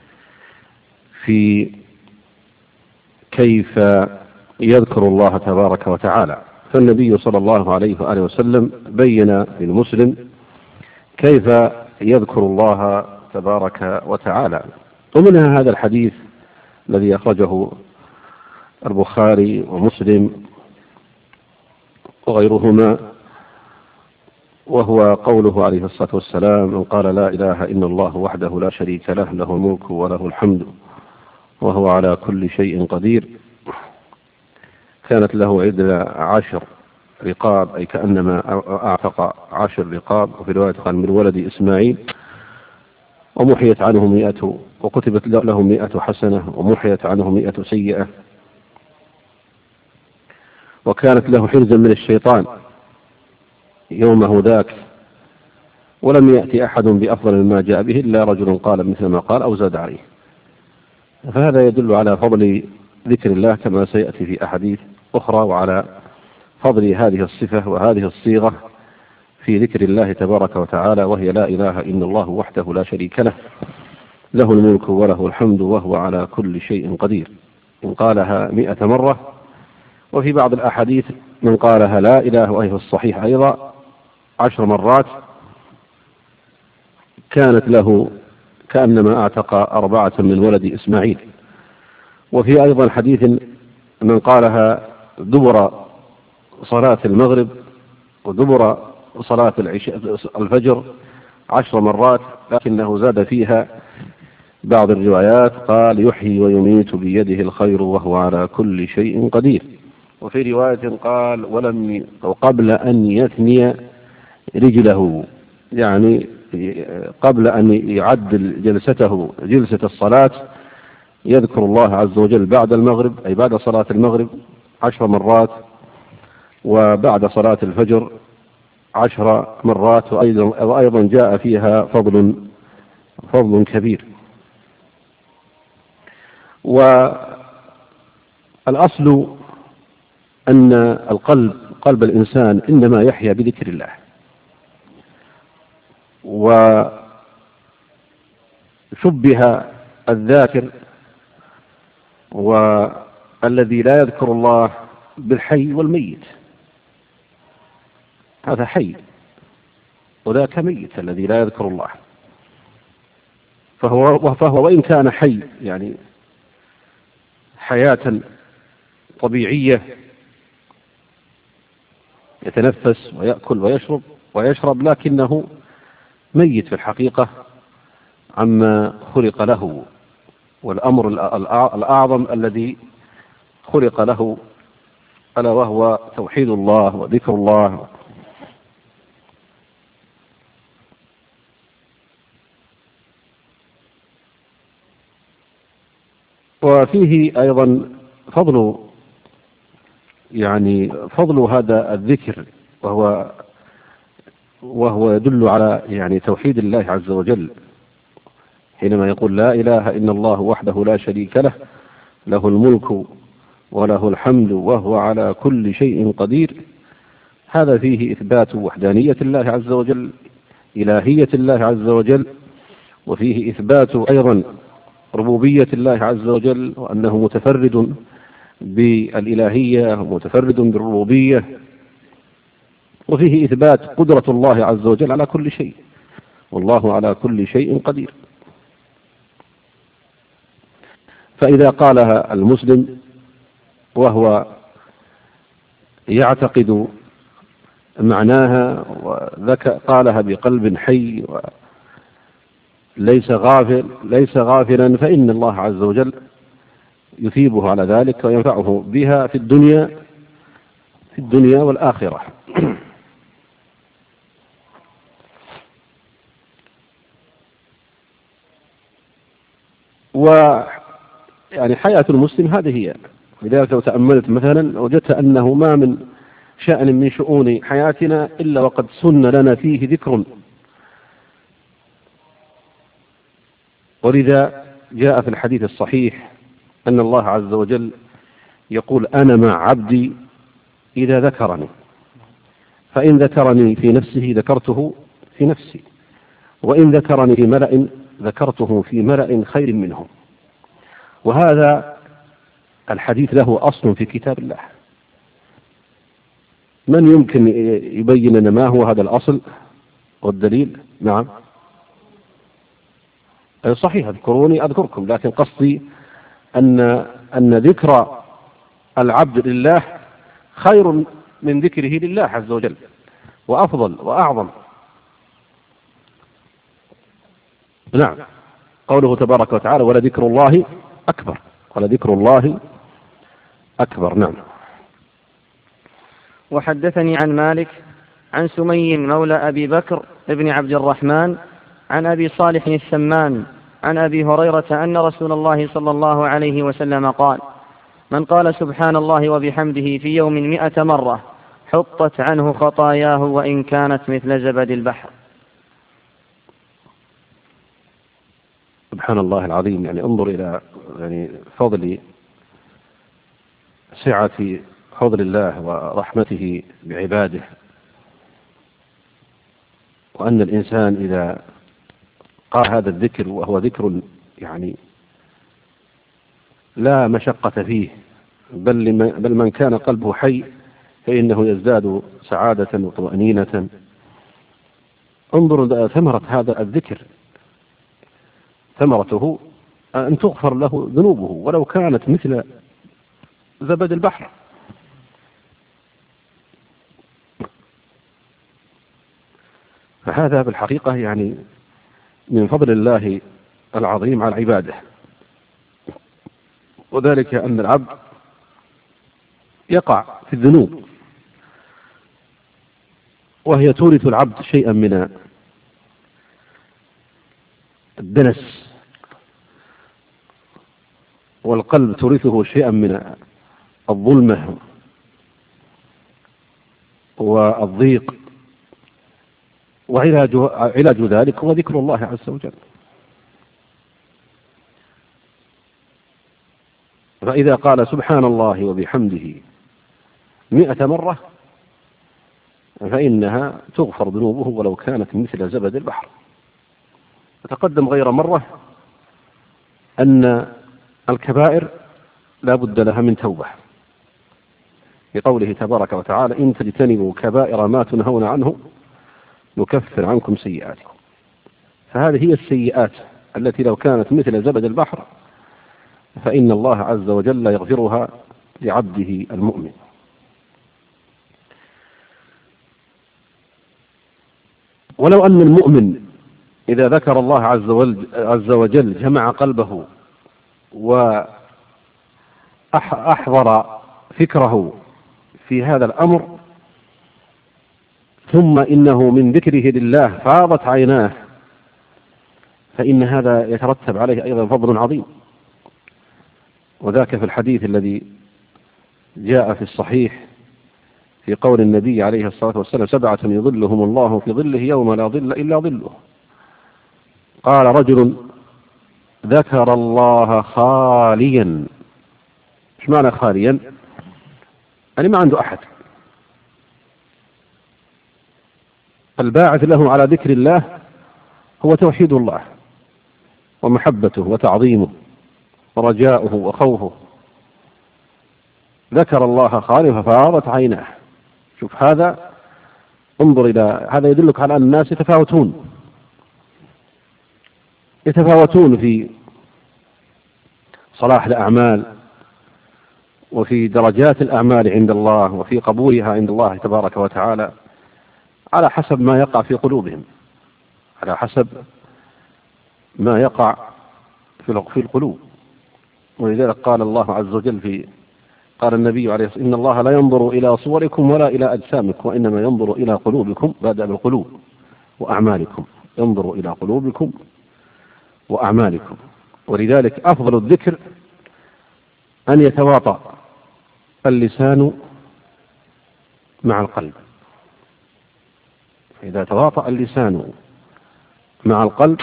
B: في كيف يذكر الله تبارك وتعالى. فالنبي صلى الله عليه وآله وسلم بين للمسلم كيف يذكر الله تبارك وتعالى، ومنها هذا الحديث الذي أخرجه البخاري ومسلم وغيرهما، وهو قوله عليه الصلاة والسلام: من قال لا إله إلا الله وحده لا شريك له، له الملك وله الحمد وهو على كل شيء قدير، كانت له عدل 10 رقاب، أي كأنما أعتق 10 رقاب، وفي رواية قال من ولد إسماعيل، ومحيت عنه 100، وكتبت له 100 حسنة، ومحيت عنه 100 سيئة، وكانت له حرزا من الشيطان يومه ذاك ولم يأتي أحد بأفضل مما جاء به إلا رجل قال مثل ما قال أو زاد عليه. فهذا يدل على فضل ذكر الله كما سيأتي في أحاديث أخرى، وعلى فضل هذه الصفة وهذه الصيغة في ذكر الله تبارك وتعالى، وهي لا إله إلا الله وحده لا شريك له، له الملك وله الحمد وهو على كل شيء قدير. إن قالها 100 مرة. وفي بعض الأحاديث من قالها لا إله، وهي في الصحيح أيضا 10 مرات كانت له كأنما أعتق 4 من ولد إسماعيل. وفي أيضا حديث من قالها دبر صلاة المغرب ودبر صلاة الفجر 10 مرات، لكنه زاد فيها بعض الروايات قال يحيي ويميت بيده الخير وهو على كل شيء قدير. وفي رواية قال قبل أن يثني رجله، يعني قبل أن يعدل جلسته جلسة الصلاة يذكر الله عز وجل بعد المغرب، أي بعد صلاة المغرب 10 مرات، وبعد صلاة الفجر 10 مرات، وأيضا جاء فيها فضل كبير. والأصل أن قلب الإنسان إنما يحيا بذكر الله، وشبه الذاكر والذي لا يذكر الله بالحي والميت. هذا حي وذاك ميت الذي لا يذكر الله، فهو وإن كان حي يعني حياة طبيعية يتنفس ويأكل ويشرب، لكنه ميت في الحقيقة عما خلق له، والأمر الأعظم الذي خلق له ألا وهو توحيد الله وذكر الله. وفيه أيضا فضل هذا الذكر، وهو يدل على يعني توحيد الله عز وجل، حينما يقول لا إله إلا الله وحده لا شريك له، له الملك وله الحمد وهو على كل شيء قدير. هذا فيه إثبات وحدانية الله عز وجل، إلهية الله عز وجل، وفيه إثبات أيضا ربوبية الله عز وجل، وأنه متفرد بالإلهية ومتفرد بالربوبية، وفيه إثبات قدرة الله عز وجل على كل شيء، والله على كل شيء قدير. فإذا قالها المسلم وهو يعتقد معناها وقالها بقلب حي ليس غافلا، فإن الله عز وجل يثيبه على ذلك وينفعه بها في الدنيا والآخرة. ويعني حياة المسلم هذه هي. لذلك لو تأملت مثلا وجدت أنه ما من شأن من شؤون حياتنا إلا وقد سن لنا فيه ذكر. ولذا جاء في الحديث الصحيح أن الله عز وجل يقول أنا مع عبدي إذا ذكرني، فإن ذكرني في نفسه ذكرته في نفسي، وإن ذكرني في ملأ ذكرته في ملأ خير منهم. وهذا الحديث له أصل في كتاب الله. من يمكن يبين لنا ما هو هذا الأصل والدليل؟ نعم صحيح، اذكروني أذكركم، لكن قصدي أن ذكر العبد لله خير من ذكره لله عز وجل، وأفضل وأعظم. نعم، قوله تبارك وتعالى ولذكر الله أكبر، ولذكر الله أكبر. نعم.
A: وحدثني عن مالك عن سمي مولى أبي بكر ابن عبد الرحمن عن أبي صالح السمان عن أبي هريرة أن رسول الله صلى الله عليه وسلم قال من قال سبحان الله وبحمده في يوم 100 مرة حطت عنه خطاياه وإن كانت مثل زبد البحر.
B: سبحان الله العظيم. يعني انظر إلى فضل سعة فضل الله ورحمته بعباده، وأن الإنسان إذا قال هذا الذكر وهو ذكر لا مشقة فيه، بل من كان قلبه حي فإنه يزداد سعادة وطمأنينة. انظر ثمرة هذا الذكر، ثمرته أن تغفر له ذنوبه ولو كانت مثل زبد البحر. فهذا بالحقيقة من فضل الله العظيم على عباده، وذلك أن العبد يقع في الذنوب وهي تورث العبد شيئا من الدنس، والقلب تورثه شيئا من الظلمة والضيق، وعلاج ذلك هو ذكر الله عز وجل. فإذا قال سبحان الله وبحمده 100 مرة فإنها تغفر ذنوبه ولو كانت مثل زبد البحر. وتقدم غير مرة أن الكبائر لا بد لها من توبة، بقوله تبارك وتعالى إن تجتنبوا كبائر ما تنهون عنه نكفر عنكم سيئاتكم. فهذه هي السيئات التي لو كانت مثل زبد البحر فإن الله عز وجل يغفرها لعبده المؤمن. ولو أن المؤمن إذا ذكر الله عز وجل جمع قلبه وأحضر فكره في هذا الأمر، ثم إنه من ذكره لله فاضت عيناه، فإن هذا يترتب عليه أيضا فضل عظيم. وذاك في الحديث الذي جاء في الصحيح في قول النبي عليه الصلاة والسلام 7 يظلهم الله في ظله يوم لا ظل إلا ظله. قال رجل ذكر الله خاليا. ايش معنى خاليا؟ ما عنده أحد. الباعث له على ذكر الله هو توحيد الله ومحبته وتعظيمه ورجاؤه وخوفه. ذكر الله خاليا ففاضت عيناه. شوف هذا، انظر إلى هذا يدلك على أن الناس يتفاوتون في صلاح الأعمال وفي درجات الأعمال عند الله وفي قبولها عند الله تبارك وتعالى على حسب ما يقع في قلوبهم، على حسب ما يقع في القلوب. ولذلك قال الله عز وجل قال النبي عليه الصلاة والسلام إن الله لا ينظر إلى صوركم ولا إلى أجسامكم وإنما ينظر إلى قلوبكم. بدأ بالقلوب وأعمالكم، ينظر إلى قلوبكم وأعمالكم. ولذلك أفضل الذكر أن يتواطأ اللسان مع القلب. إذا تواطأ اللسان مع القلب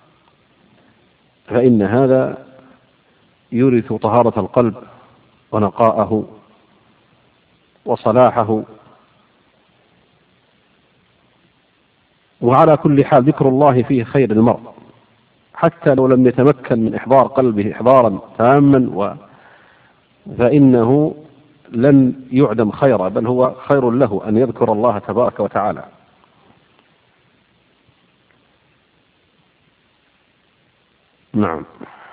B: فإن هذا يورث طهارة القلب ونقاءه وصلاحه. وعلى كل حال ذكر الله فيه خير المرء، حتى لو لم يتمكن من إحضار قلبه إحضارا تاما فإنه لن يعدم خيرا، بل هو خير له أن يذكر الله تبارك وتعالى. نعم.